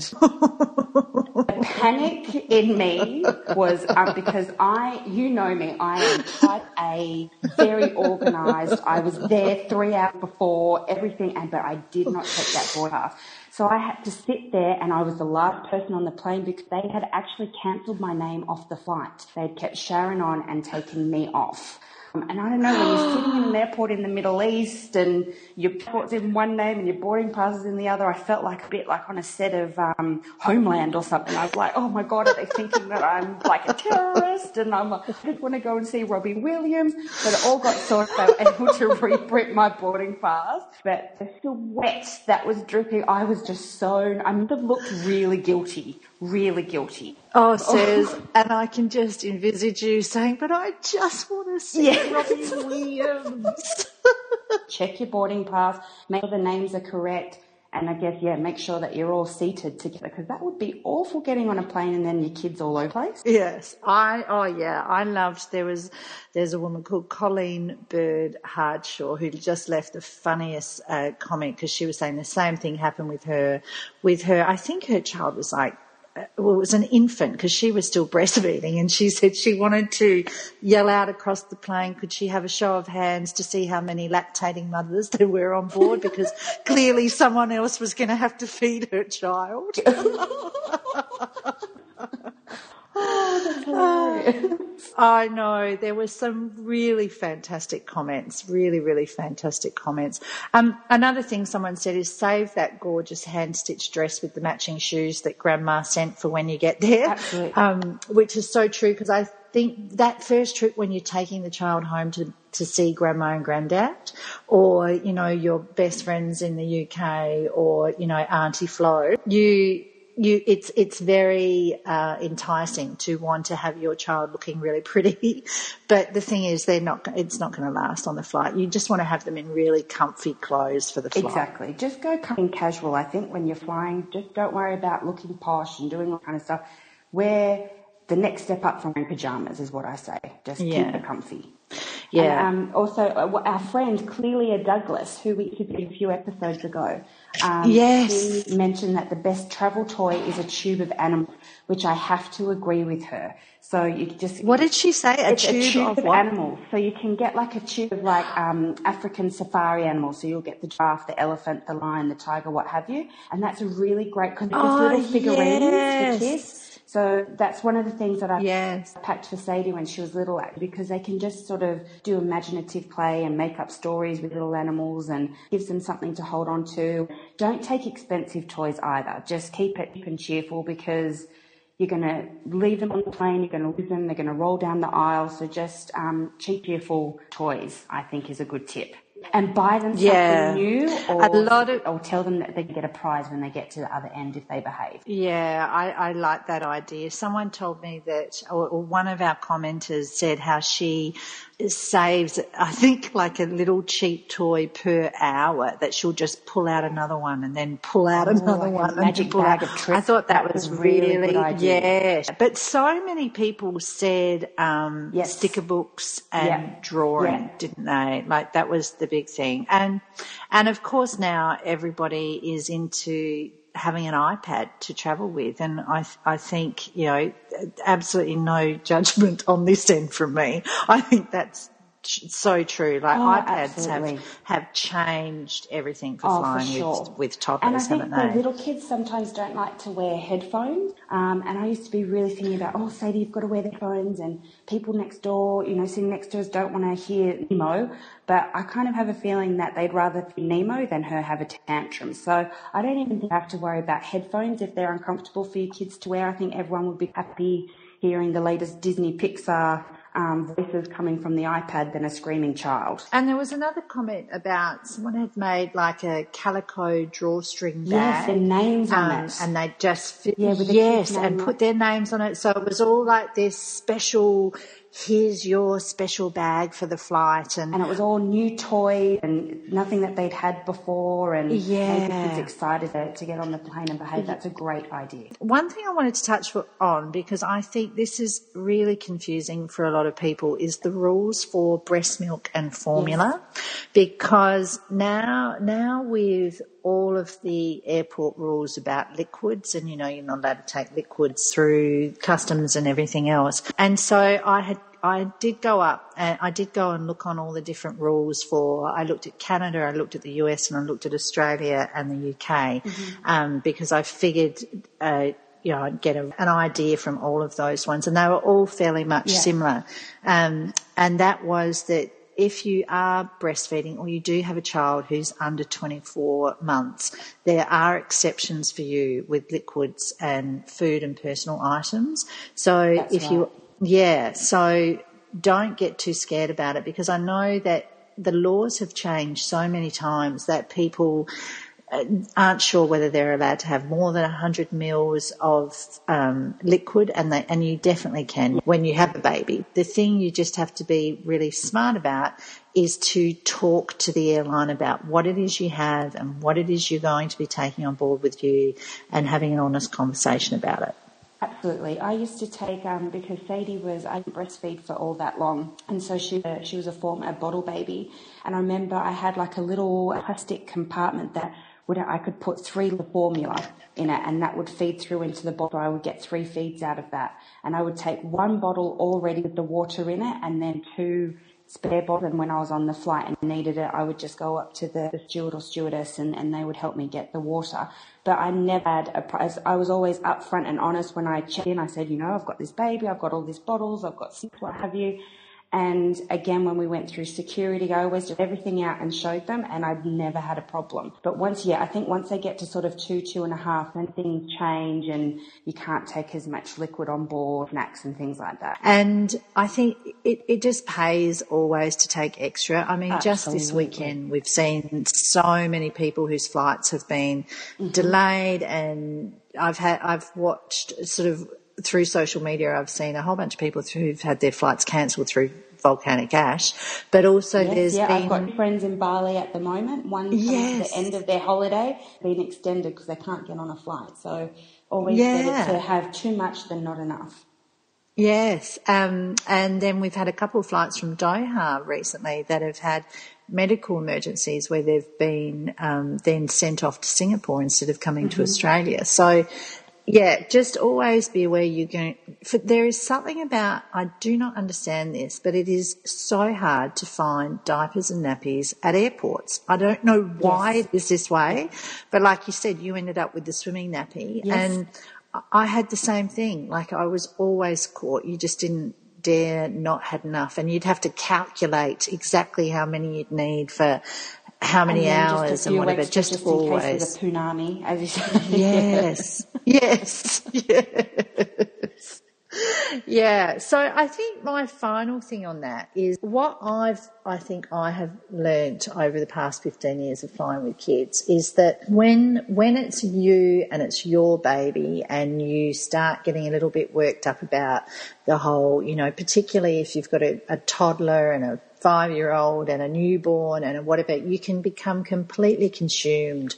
The panic in me was um, because I, you know me, I am type A, very organised. I was there three hours before everything, and but I did not check that boarding pass. So I had to sit there, and I was the last person on the plane because they had actually cancelled my name off the flight. They had kept Sharon on and taken me off. Um, and I don't know, when you're sitting in an airport in the Middle East and your passport's in one name and your boarding pass is in the other, I felt like a bit like on a set of um, Homeland or something. I was like, oh my God, are they thinking that I'm like a terrorist? And I'm like, I just want to go and see Robbie Williams. But it all got sorted. They were able to reprint my boarding pass. But the sweat that was dripping, I was just so, I mean, it looked really guilty, really guilty. Oh, says, and I can just envisage you saying, but I just want to see yeah. Robbie Williams. Check your boarding pass, make sure the names are correct, and I guess, yeah, make sure that you're all seated together, because that would be awful getting on a plane and then your kids all over the place. Yes. I, oh yeah, I loved, there was, there's a woman called Colleen Bird Hardshaw who just left the funniest uh, comment, because she was saying the same thing happened with her, with her, I think her child was like, well, it was an infant because she was still breastfeeding, and she said she wanted to yell out across the plane, could she have a show of hands to see how many lactating mothers there were on board, because clearly someone else was going to have to feed her child. Oh, that's hilarious. I know. There were some really fantastic comments, really, really fantastic comments. Um, another thing someone said is save that gorgeous hand-stitched dress with the matching shoes that Grandma sent for when you get there. Absolutely. Um, which is so true, because I think that first trip when you're taking the child home to, to see grandma and granddad, or, you know, your best friends in the U K, or, you know, Auntie Flo, you... You, it's it's very uh, enticing to want to have your child looking really pretty, but the thing is, they're not. It's not going to last on the flight. You just want to have them in really comfy clothes for the flight. Exactly. Just go comfy and casual. I think when you're flying, just don't worry about looking posh and doing all kind of stuff. Wear the next step up from wearing pajamas is what I say. Just Yeah. keep it comfy. Yeah. And, um, also, uh, our friend Clelia Douglas, who we interviewed a few episodes ago, um, Yes. she mentioned that the best travel toy is a tube of animals, which I have to agree with her. So you just What did she say? A it's tube, a tube of, of what? animals. So you can get like a tube of like um, African safari animals. So you'll get the giraffe, the elephant, the lion, the tiger, what have you. And that's a really great because it's Oh, little figurines yes. for kids. So that's one of the things that I Yes. packed for Sadie when she was little, because they can just sort of do imaginative play and make up stories with little animals and gives them something to hold on to. Don't take expensive toys either. Just keep it cheap and cheerful, because you're going to leave them on the plane, you're going to lose them, they're going to roll down the aisle. So just um, cheap, cheerful toys, I think, is a good tip. And buy them something Yeah. new, or, A lot of- or tell them that they can get a prize when they get to the other end if they behave. Yeah, I, I like that idea. Someone told me that, or, or one of our commenters said how she saves, I think, like a little cheap toy per hour, that she'll just pull out another one and then pull out Oh, another like a one. and magic pull bag out. of tricks. I thought that, That was was a really really, good idea. yes. But so many people said um, Yes. sticker books and Yeah. drawing, Yeah. didn't they? Like that was the big thing. And and of course now everybody is into having an iPad to travel with, and I I think, you know, absolutely no judgment on this end from me. I think that's so true. Like Oh, iPads absolutely. have have changed everything for Oh, flying for sure. with with toddlers, and I think haven't the they? little kids sometimes don't like to wear headphones. Um, and I used to be really thinking about, oh, Sadie, you've got to wear the headphones, and people next door, you know, sitting next to us don't want to hear Nemo. But I kind of have a feeling that they'd rather be Nemo than her have a tantrum. So I don't even think you have to worry about headphones if they're uncomfortable for your kids to wear. I think everyone would be happy hearing the latest Disney Pixar um, voices coming from the iPad than a screaming child. And there was another comment about someone had made like a calico drawstring bag. Yes, and names on um, it. And they just fit, Yeah, with the yes, kid's name and on put it. their names on it. So it was all like this special, here's your special bag for the flight. And, And it was all new toys and nothing that they'd had before, and Yeah. made the kids excited to, to get on the plane and behave. That's a great idea. one thing I wanted to touch on, because I think this is really confusing for a lot of people, is the rules for breast milk and formula. Because now, now with all of the airport rules about liquids, and you know, you're not allowed to take liquids through customs and everything else. And so I had I did go up and I did go and look on all the different rules for, I looked at Canada, I looked at the U S, and I looked at Australia and the U K, mm-hmm. um, because I figured, uh, you know, I'd get a, an idea from all of those ones, and they were all fairly much Yeah. similar. Um, and that was that if you are breastfeeding or you do have a child who's under twenty-four months, there are exceptions for you with liquids and food and personal items. So That's if right. you, yeah, so don't get too scared about it, because I know that the laws have changed so many times that people aren't sure whether they're allowed to have more than one hundred mils of um, liquid, and they, and you definitely can when you have a baby. The thing you just have to be really smart about is to talk to the airline about what it is you have and what it is you're going to be taking on board with you, and having an honest conversation about it. Absolutely. I used to take, um, because Sadie was, I didn't breastfeed for all that long, and so she uh, she was a former bottle baby, and I remember I had like a little plastic compartment that would I could put three formula in it, and that would feed through into the bottle. I would get three feeds out of that, and I would take one bottle already with the water in it, and then two spare bottles. And when I was on the flight and needed it, I would just go up to the, the steward or stewardess, and, and they would help me get the water. But I never had a price. I was always upfront and honest when I checked in. I said, you know, I've got this baby, I've got all these bottles, I've got six, what have you. And again, when we went through security, I always did everything out and showed them, and I've never had a problem. But once, yeah, I think once they get to sort of two, two and a half, then things change and you can't take as much liquid on board, snacks and things like that. And I think it, it just pays always to take extra. I mean, Absolutely. Just this weekend, we've seen so many people whose flights have been mm-hmm. delayed, and I've had, I've watched sort of through social media, I've seen a whole bunch of people who've had their flights cancelled through volcanic ash, but also yes, there's yeah, been... I've got friends in Bali at the moment. One coming yes. to the end of their holiday, being extended because they can't get on a flight. So always yeah. better to have too much than not enough. Yes, um, and then we've had a couple of flights from Doha recently that have had medical emergencies where they've been um, then sent off to Singapore instead of coming mm-hmm. to Australia. So... yeah, just always be aware you're going for, there is something about, I do not understand this, but it is so hard to find diapers and nappies at airports. I don't know why yes. it is this way, but like you said, you ended up with the swimming nappy yes. and I had the same thing. Like I was always caught. You just didn't dare not had enough, and you'd have to calculate exactly how many you'd need for how many and hours and whatever, just, just always. In case of a punami, as you said. Yes, yes, yes. Yeah, so I think my final thing on that is what I've, I think I have learnt over the past fifteen years of flying with kids is that when, when it's you and it's your baby and you start getting a little bit worked up about the whole, you know, particularly if you've got a, a toddler and a five-year-old and a newborn and a whatever, you can become completely consumed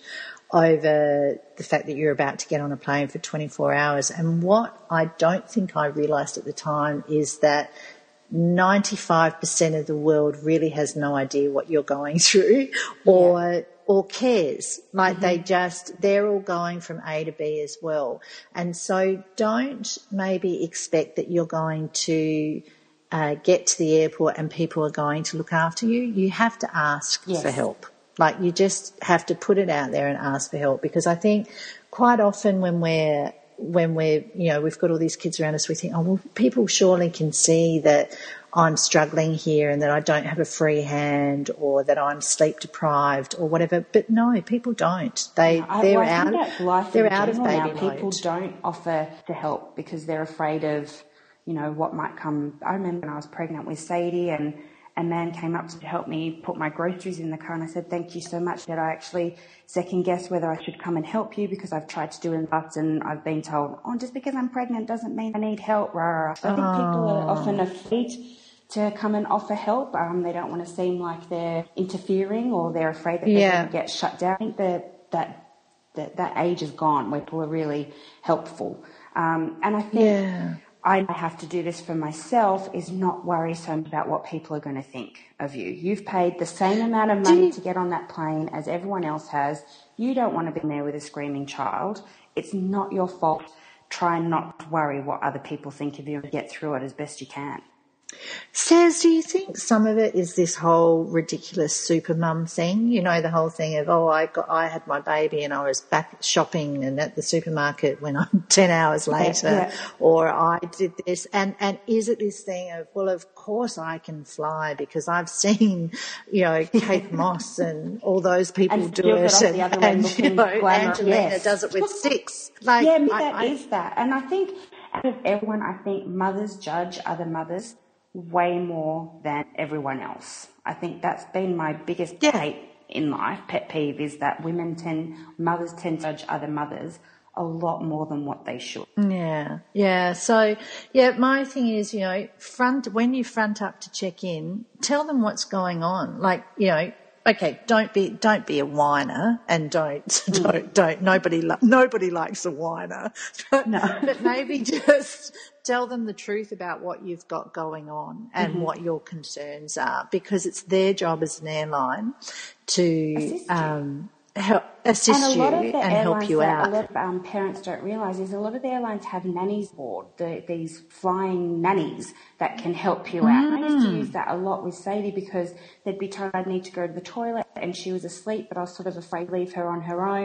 over the fact that you're about to get on a plane for twenty-four hours. And what I don't think I realised at the time is that ninety-five percent of the world really has no idea what you're going through or yeah. or cares. Like mm-hmm. they just, they're all going from A to B as well. And so don't maybe expect that you're going to uh, get to the airport and people are going to look after you. You have to ask yes. for help. Like you just have to put it out there and ask for help, because I think quite often when we're, when we're, you know, we've got all these kids around us, we think, oh, well, people surely can see that I'm struggling here and that I don't have a free hand or that I'm sleep deprived or whatever. But no, people don't. They, yeah, they're well, out, that's life they're in out of general baby now. mode. People don't offer to help because they're afraid of, you know, what might come. I remember when I was pregnant with Sadie and a man came up to help me put my groceries in the car, and I said, thank you so much. That I actually second guessed whether I should come and help you because I've tried to do it in the past and I've been told, oh, just because I'm pregnant doesn't mean I need help. Rah, rah, rah. So I think oh. people are often afraid to come and offer help. Um, they don't want to seem like they're interfering or they're afraid that they're yeah. going to get shut down. I think that that, that that age is gone where people are really helpful. Um, and I think... Yeah. I have to do this for myself is not worry so much about what people are going to think of you. You've paid the same amount of money to get on that plane as everyone else has. You don't want to be there with a screaming child. It's not your fault. Try not to worry what other people think of you and get through it as best you can. Saz, do you think some of it is this whole ridiculous super mum thing? You know, the whole thing of, oh, I got, I had my baby and I was back shopping and at the supermarket when I'm ten hours later, yeah, yeah. or I did this. And, and is it this thing of, well, of course I can fly because I've seen, you know, Kate Moss and all those people and do it. And, and, and you know, Angelina yes. does it with six. Like, yeah, I, that I, is that. And I think out of everyone, I think mothers judge other mothers way more than everyone else. I think that's been my biggest yeah. hate in life, pet peeve, is that women tend, mothers tend to judge other mothers a lot more than what they should. Yeah, yeah. So, yeah, my thing is, you know, front when you front up to check in, tell them what's going on. Like, you know, okay, don't be don't be a whiner and don't mm. don't don't nobody lo- nobody likes a whiner, but, no. but maybe just tell them the truth about what you've got going on and mm-hmm. what your concerns are, because it's their job as an airline to assist um, help assist and a lot you of the and help you out. A lot of um, parents don't realise is a lot of the airlines have nannies aboard, the, these flying nannies that can help you mm. out. And I used to use that a lot with Sadie because they'd be told I'd need to go to the toilet and she was asleep, but I was sort of afraid to leave her on her own.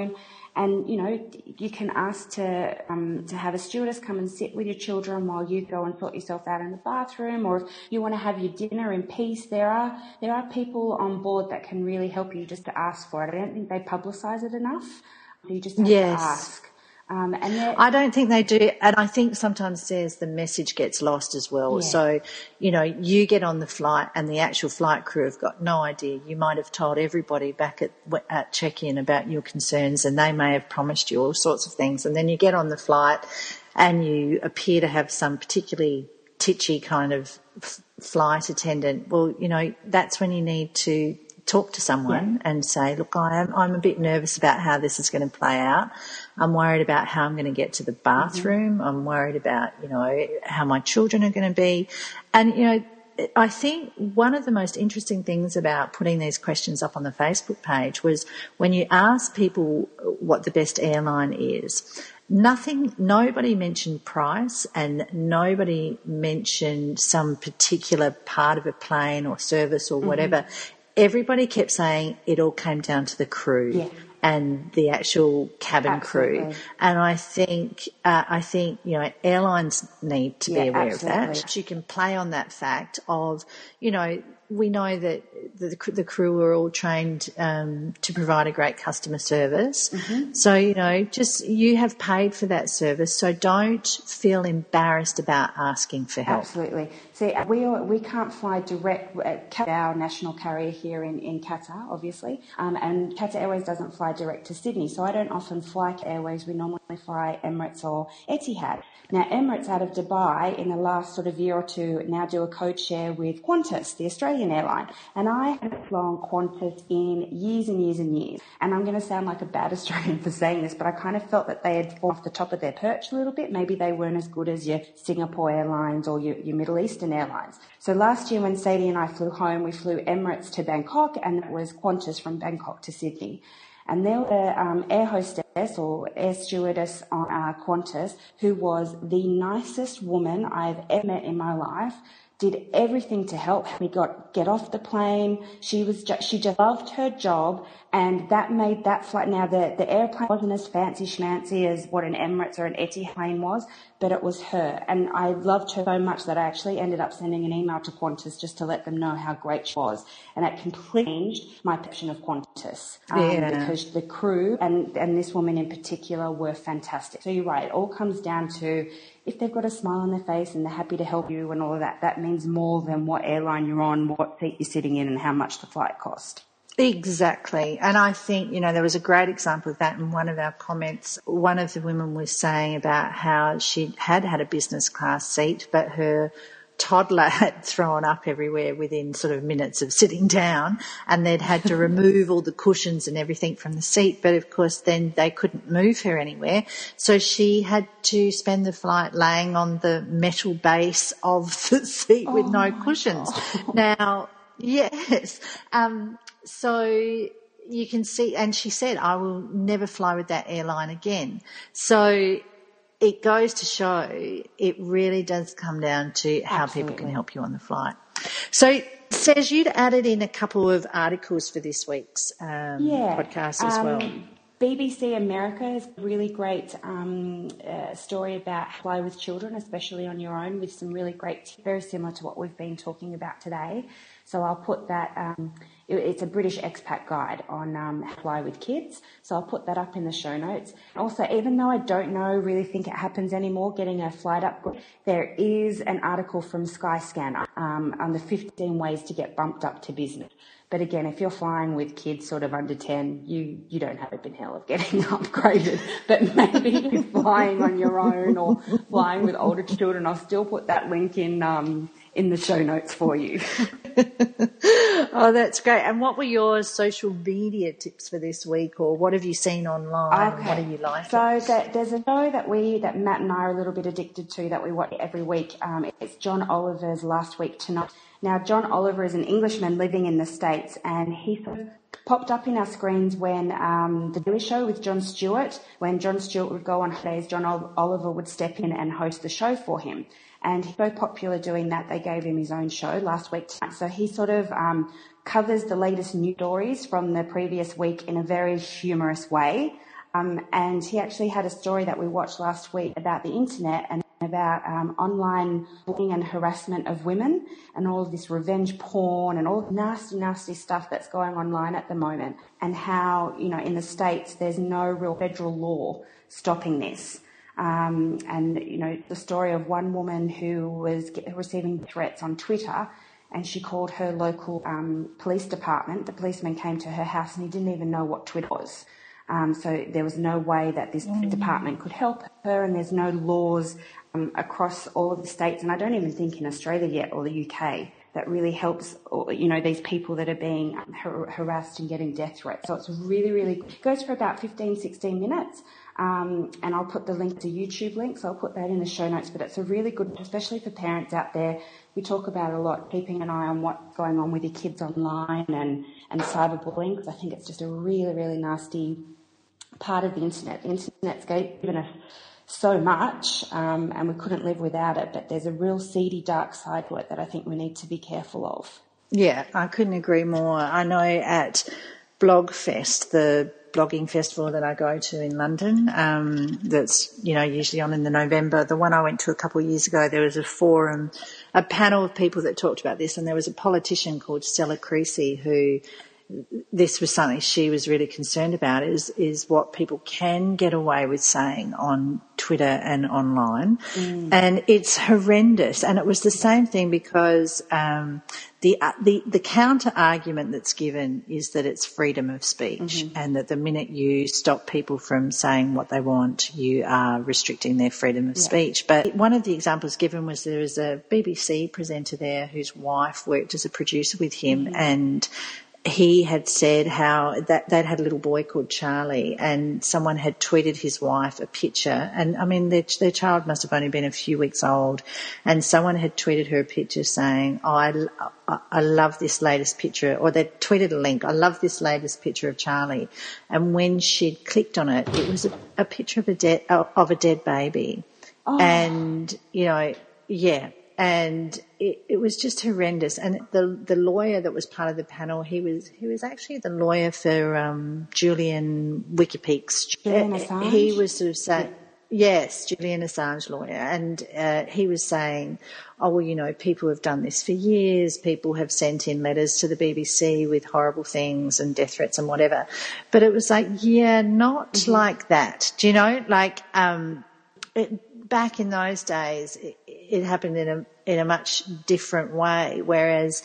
And, you know, you can ask to um, to have a stewardess come and sit with your children while you go and sort yourself out in the bathroom, or if you want to have your dinner in peace, there are there are people on board that can really help you just to ask for it. I don't think they publicise it enough. So you just have Yes. to ask. Um, and I don't think they do, and I think sometimes there's the message gets lost as well. Yeah. So, you know, you get on the flight and the actual flight crew have got no idea. You might have told everybody back at, at check-in about your concerns, and they may have promised you all sorts of things, and then you get on the flight and you appear to have some particularly titchy kind of f- flight attendant. Well, you know, that's when you need to talk to someone yeah. and say, look, I am, I'm a bit nervous about how this is going to play out. I'm worried about how I'm going to get to the bathroom. Mm-hmm. I'm worried about, you know, how my children are going to be. And, you know, I think one of the most interesting things about putting these questions up on the Facebook page was when you ask people what the best airline is, nothing, nobody mentioned price and nobody mentioned some particular part of a plane or service or whatever. Mm-hmm. Everybody kept saying it all came down to the crew yeah. and the actual cabin absolutely. crew. And I think, uh, I think, you know, airlines need to yeah, be aware absolutely. of that. You can play on that fact of, you know, we know that the, the crew are all trained um, to provide a great customer service. Mm-hmm. So, you know, just you have paid for that service, so don't feel embarrassed about asking for help. Absolutely. See, we we can't fly direct at our national carrier here in, in Qatar, obviously, um, and Qatar Airways doesn't fly direct to Sydney, so I don't often fly Airways. We normally fly Emirates or Etihad. Now, Emirates out of Dubai in the last sort of year or two now do a code share with Qantas, the Australian airline. And I haven't flown Qantas in years and years and years. And I'm going to sound like a bad Australian for saying this, but I kind of felt that they had fallen off the top of their perch a little bit. Maybe they weren't as good as your Singapore Airlines or your, your Middle Eastern airlines. So last year when Sadie and I flew home, we flew Emirates to Bangkok, and that was Qantas from Bangkok to Sydney. And there was an um, air hostess or air stewardess on uh, Qantas who was the nicest woman I've ever met in my life, did everything to help me got, get off the plane. She was ju- she just loved her job, and that made that flight. Now, the, the airplane wasn't as fancy schmancy as what an Emirates or an Etihad plane was, but it was her. And I loved her so much that I actually ended up sending an email to Qantas just to let them know how great she was. And that completely changed my perception of Qantas. Um, yeah. Because the crew and, and this woman in particular were fantastic. So you're right, it all comes down to if they've got a smile on their face and they're happy to help you and all of that, that means more than what airline you're on, what seat you're sitting in, and how much the flight cost. Exactly. And I think, you know, there was a great example of that in one of our comments. One of the women was saying about how she had had a business class seat, but her toddler had thrown up everywhere within sort of minutes of sitting down, and they'd had to remove all the cushions and everything from the seat. But of course then they couldn't move her anywhere. So she had to spend the flight laying on the metal base of the seat oh with no cushions. God. Now, yes. Um, so you can see, and she said, I will never fly with that airline again. So it goes to show it really does come down to how Absolutely. people can help you on the flight. So, Saz, you'd added in a couple of articles for this week's um, yeah, podcast as um, well. B B C America has a really great um, uh, story about how to fly with children, especially on your own, with some really great tips, very similar to what we've been talking about today. So I'll put that, um, it, it's a British expat guide on um, how to fly with kids. So I'll put that up in the show notes. Also, even though I don't know, really think it happens anymore, getting a flight upgrade, there is an article from Skyscanner um, on the fifteen ways to get bumped up to business. But again, if you're flying with kids sort of under ten, you, you don't have a in hell of getting upgraded. But maybe if you're flying on your own or flying with older children, I'll still put that link in um, in the show notes for you. Oh, that's great. And what were your social media tips for this week, or what have you seen online? Okay. And what are you like? So that, there's a show that we, that Matt and I are a little bit addicted to that we watch every week. Um, it's John Oliver's Last Week Tonight. Now, John Oliver is an Englishman living in the States, and he sort of popped up in our screens when um, the Daily Show with Jon Stewart, when Jon Stewart would go on holidays, John Oliver would step in and host the show for him. And he's so popular doing that, they gave him his own show Last Week Tonight. So he sort of um, covers the latest news stories from the previous week in a very humorous way. Um, and he actually had a story that we watched last week about the internet and about um, online bullying and harassment of women and all of this revenge porn and all the nasty, nasty stuff that's going online at the moment, and how, you know, in the States there's no real federal law stopping this. Um, and, you know, the story of one woman who was get, receiving threats on Twitter, and she called her local um, police department. The policeman came to her house and he didn't even know what Twitter was. Um, so there was no way that this mm. department could help her, and there's no laws um, across all of the states, and I don't even think in Australia yet or the U K, that really helps, you know, these people that are being har- harassed and getting death threats. So it's really, really, it goes for about fifteen, sixteen minutes. Um, and I'll put the link to YouTube links. I'll put that in the show notes, but it's a really good, especially for parents out there. We talk about a lot, keeping an eye on what's going on with your kids online and, and cyberbullying, because I think it's just a really, really nasty part of the internet. The internet's given us so much, um, and we couldn't live without it, but there's a real seedy, dark side to it that I think we need to be careful of. Yeah, I couldn't agree more. I know at Blogfest, the blogging festival that I go to in London, um, that's, you know, usually on in the November, the one I went to a couple of years ago, there was a forum, a panel of people that talked about this, and there was a politician called Stella Creasy who, this was something she was really concerned about, is is what people can get away with saying on Twitter and online. Mm. And it's horrendous. And it was the same thing because um, the, uh, the the counter argument that's given is that it's freedom of speech, mm-hmm. and that the minute you stop people from saying what they want, you are restricting their freedom of yeah. speech. But one of the examples given was there was a B B C presenter there whose wife worked as a producer with him, mm-hmm. and he had said how that they'd had a little boy called Charlie, and someone had tweeted his wife a picture, and I mean their, their child must have only been a few weeks old, and someone had tweeted her a picture saying, oh, I, I, I love this latest picture, or they tweeted a link, I love this latest picture of Charlie, and when she'd clicked on it, it was a, a picture of a dead of a dead baby, oh. and you know, yeah. And it, it was just horrendous. And the the lawyer that was part of the panel, he was he was actually the lawyer for um, Julian WikiLeaks. Julian Assange? He was sort of saying, yes, Julian Assange lawyer. And uh, he was saying, oh, well, you know, people have done this for years. People have sent in letters to the B B C with horrible things and death threats and whatever. But it was like, yeah, not mm-hmm. like that. Do you know, like um, it, back in those days, it, it happened in a in a much different way. Whereas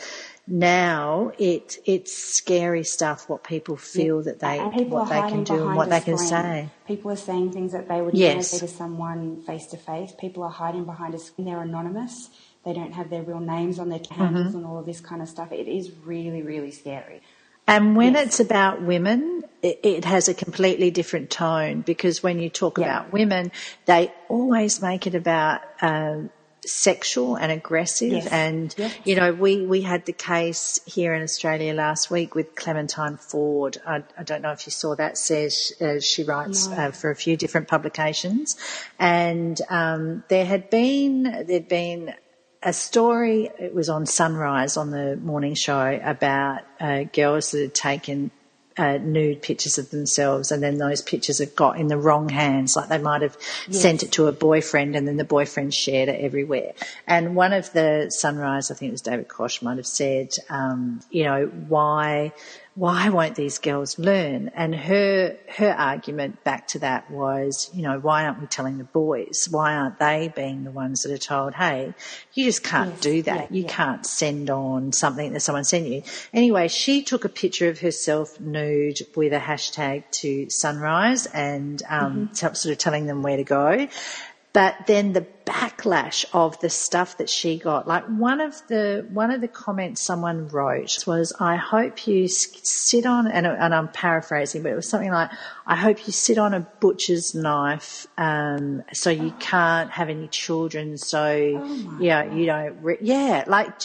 now it it's scary stuff what people feel yeah. that they what they can do and what they can say. People are saying things that they would yes. never say to someone face to face. People are hiding behind a screen. They're anonymous. They don't have their real names on their handles mm-hmm. and all of this kind of stuff. It is really, really scary. And when yes. it's about women, it, it has a completely different tone, because when you talk yeah. about women, they always make it about um, sexual and aggressive. Yes. And, yes. you know, we, we had the case here in Australia last week with Clementine Ford. I, I don't know if you saw that. Says uh, she writes no. uh, for a few different publications. And um, there had been, there'd been a story, it was on Sunrise on the morning show, about uh, girls that had taken uh, nude pictures of themselves, and then those pictures had got in the wrong hands, like they might have yes. sent it to a boyfriend and then the boyfriend shared it everywhere. And one of the Sunrise, I think it was David Koch, might have said, um, you know, why... why won't these girls learn? And her her argument back to that was, you know, why aren't we telling the boys? Why aren't they being the ones that are told, hey, you just can't yes, do that. Yeah, you yeah. can't send on something that someone sent you. Anyway, she took a picture of herself nude with a hashtag to Sunrise and um, mm-hmm. sort of telling them where to go. But then the backlash of the stuff that she got, like one of the one of the comments someone wrote was, I hope you sit on, and, and I'm paraphrasing, but it was something like, I hope you sit on a butcher's knife um, so you can't have any children, so, oh you know, you don't, re-. yeah, like just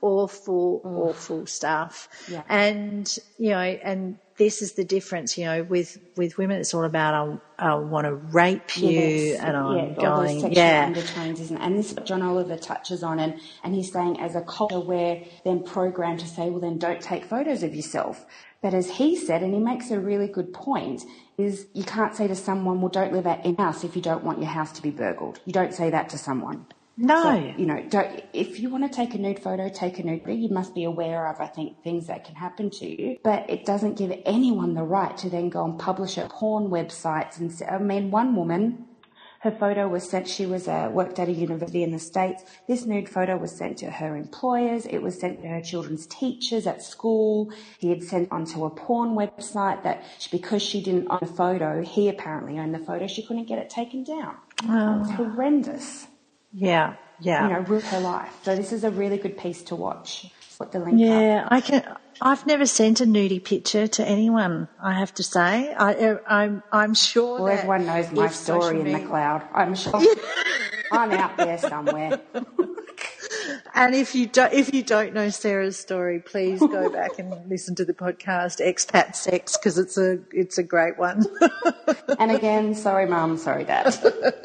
awful, oh. awful stuff. Yeah. And, you know, and this is the difference, you know, with, with women, it's all about, I, I want to rape you yes. and I'm yeah, going, all those sexual yeah. undertones, isn't it? And this is what John Oliver touches on, and, and he's saying as a culture we're then programmed to say, well, then don't take photos of yourself. But as he said, and he makes a really good point, is you can't say to someone, well, don't live at in house if you don't want your house to be burgled. You don't say that to someone. No. So, you know, don't, if you want to take a nude photo, take a nude photo. You must be aware of, I think, things that can happen to you. But it doesn't give anyone the right to then go and publish it on porn websites. And say, I mean, one woman, her photo was sent, she was uh, worked at a university in the States. This nude photo was sent to her employers. It was sent to her children's teachers at school. He had sent onto a porn website that she, because she didn't own the photo, he apparently owned the photo, she couldn't get it taken down. Oh. It's horrendous. Yeah, yeah. You know, ruined her life. So this is a really good piece to watch. Put the link yeah, up. I can. I've never sent a nudie picture to anyone, I have to say. I, I'm, I'm sure well, that everyone knows my story in the cloud. I'm sure I'm out there somewhere. And if you don't, if you don't know Sarah's story, please go back and listen to the podcast Expat Sex, because it's a it's a great one. And again, sorry, Mum, sorry, Dad.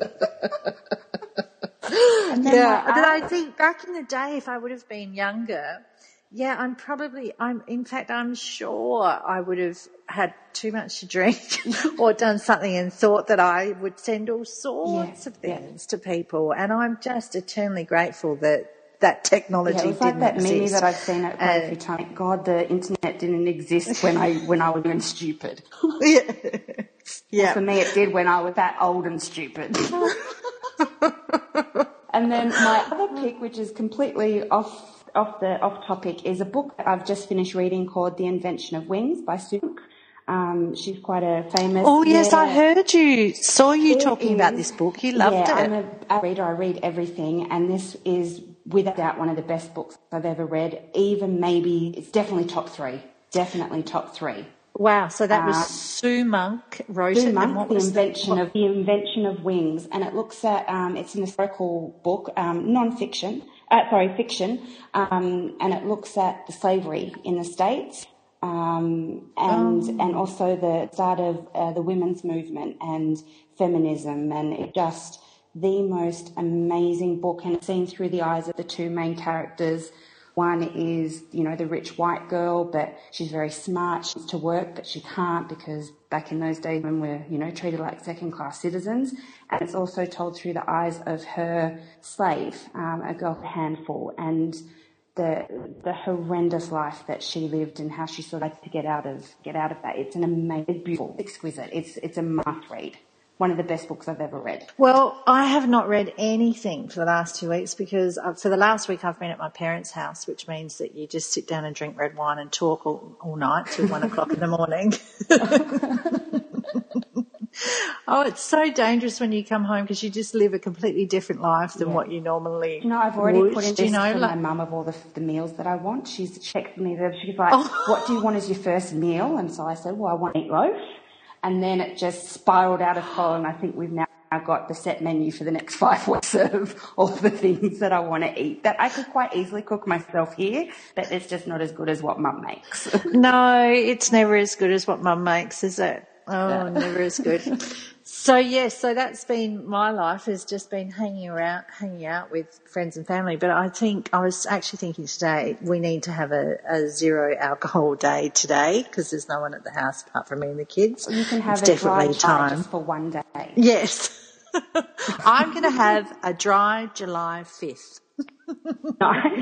Yeah, but I think back in the day, if I would have been younger, yeah, I'm probably, I'm, in fact, I'm sure I would have had too much to drink or done something and thought that I would send all sorts yeah, of things yeah. to people. And I'm just eternally grateful that that technology yeah, it was didn't like that exist. meme that I've seen it quite a few times. Thank God the internet didn't exist when I when I was young and stupid. Yeah. Yeah. Well, for me, it did when I was that old and stupid. And then my other pick, which is completely off off the off topic, is a book that I've just finished reading called The Invention of Wings by Sue Monk. Um, she's quite a famous. Oh yes, yeah, I heard you, saw you it talking is, about this book. You loved yeah, it. I'm a, a reader. I read everything, and this is without doubt one of the best books I've ever read. Even maybe it's definitely top three. Definitely top three. Wow, so that was uh, Sue Monk wrote Sue it. Monk, and what the was invention the, of the invention of wings, and it looks at um, it's an historical book, um, non-fiction, uh, sorry, fiction, um, and it looks at the slavery in the States, um, and oh. and also the start of uh, the women's movement and feminism, and it just the most amazing book, and it's seen through the eyes of the two main characters. One is, you know, the rich white girl, but she's very smart. She wants to work, but she can't because back in those days when we're, you know, treated like second-class citizens. And it's also told through the eyes of her slave, um, a girl, Handful, and the the horrendous life that she lived and how she sort of had to get out of get out of that. It's an amazing, beautiful, exquisite. It's it's a must-read. One of the best books I've ever read. Well, I have not read anything for the last two weeks because for the last week I've been at my parents' house, which means that you just sit down and drink red wine and talk all, all night till one o'clock in the morning. Oh, it's so dangerous when you come home because you just live a completely different life than yeah. what you normally You know, I've already would, put in this you know, for like, my mum of all the, the meals that I want. She's checked me. She's like, oh. what do you want as your first meal? And so I said, well, I want meatloaf. And then it just spiraled out of control, and I think we've now got the set menu for the next five weeks of all the things that I want to eat that I could quite easily cook myself here, but it's just not as good as what Mum makes. No, it's never as good as what Mum makes, is it? Oh, yeah. Never as good. So yes, so that's been my life, has just been hanging around, hanging out with friends and family. But I think I was actually thinking today we need to have a, a zero alcohol day today because there's no one at the house apart from me and the kids. You can have it's a definitely dry time just for one day. Yes, I'm going to have a dry July fifth. Nice.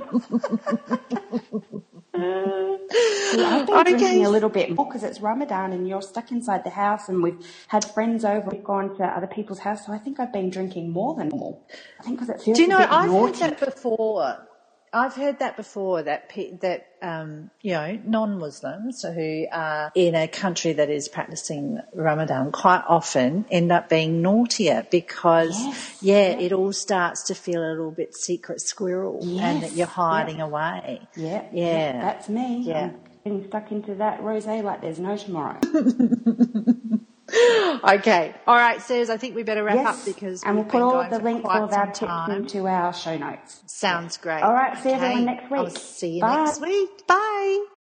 See, I've been okay. drinking a little bit more because it's Ramadan and you're stuck inside the house, and we've had friends over, we've gone to other people's house, so I think I've been drinking more than normal. I think because it feels Do you know, a bit I've naughty. heard that before. I've heard that before, that, that um, you know, non-Muslims who are in a country that is practicing Ramadan quite often end up being naughtier because, yes, yeah, yeah, it all starts to feel a little bit secret squirrel yes, and that you're hiding yeah. away. Yeah, yeah, yeah, that's me. Yeah. I'm getting stuck into that rosé like there's no tomorrow. Okay. All right, Suze, I think we better wrap Yes, up because and we'll we've put been all going of the for links, quite all of our some tips time. into our show notes. Sounds great. All right, see Okay. everyone next I'll week. see you Bye. next week. Bye.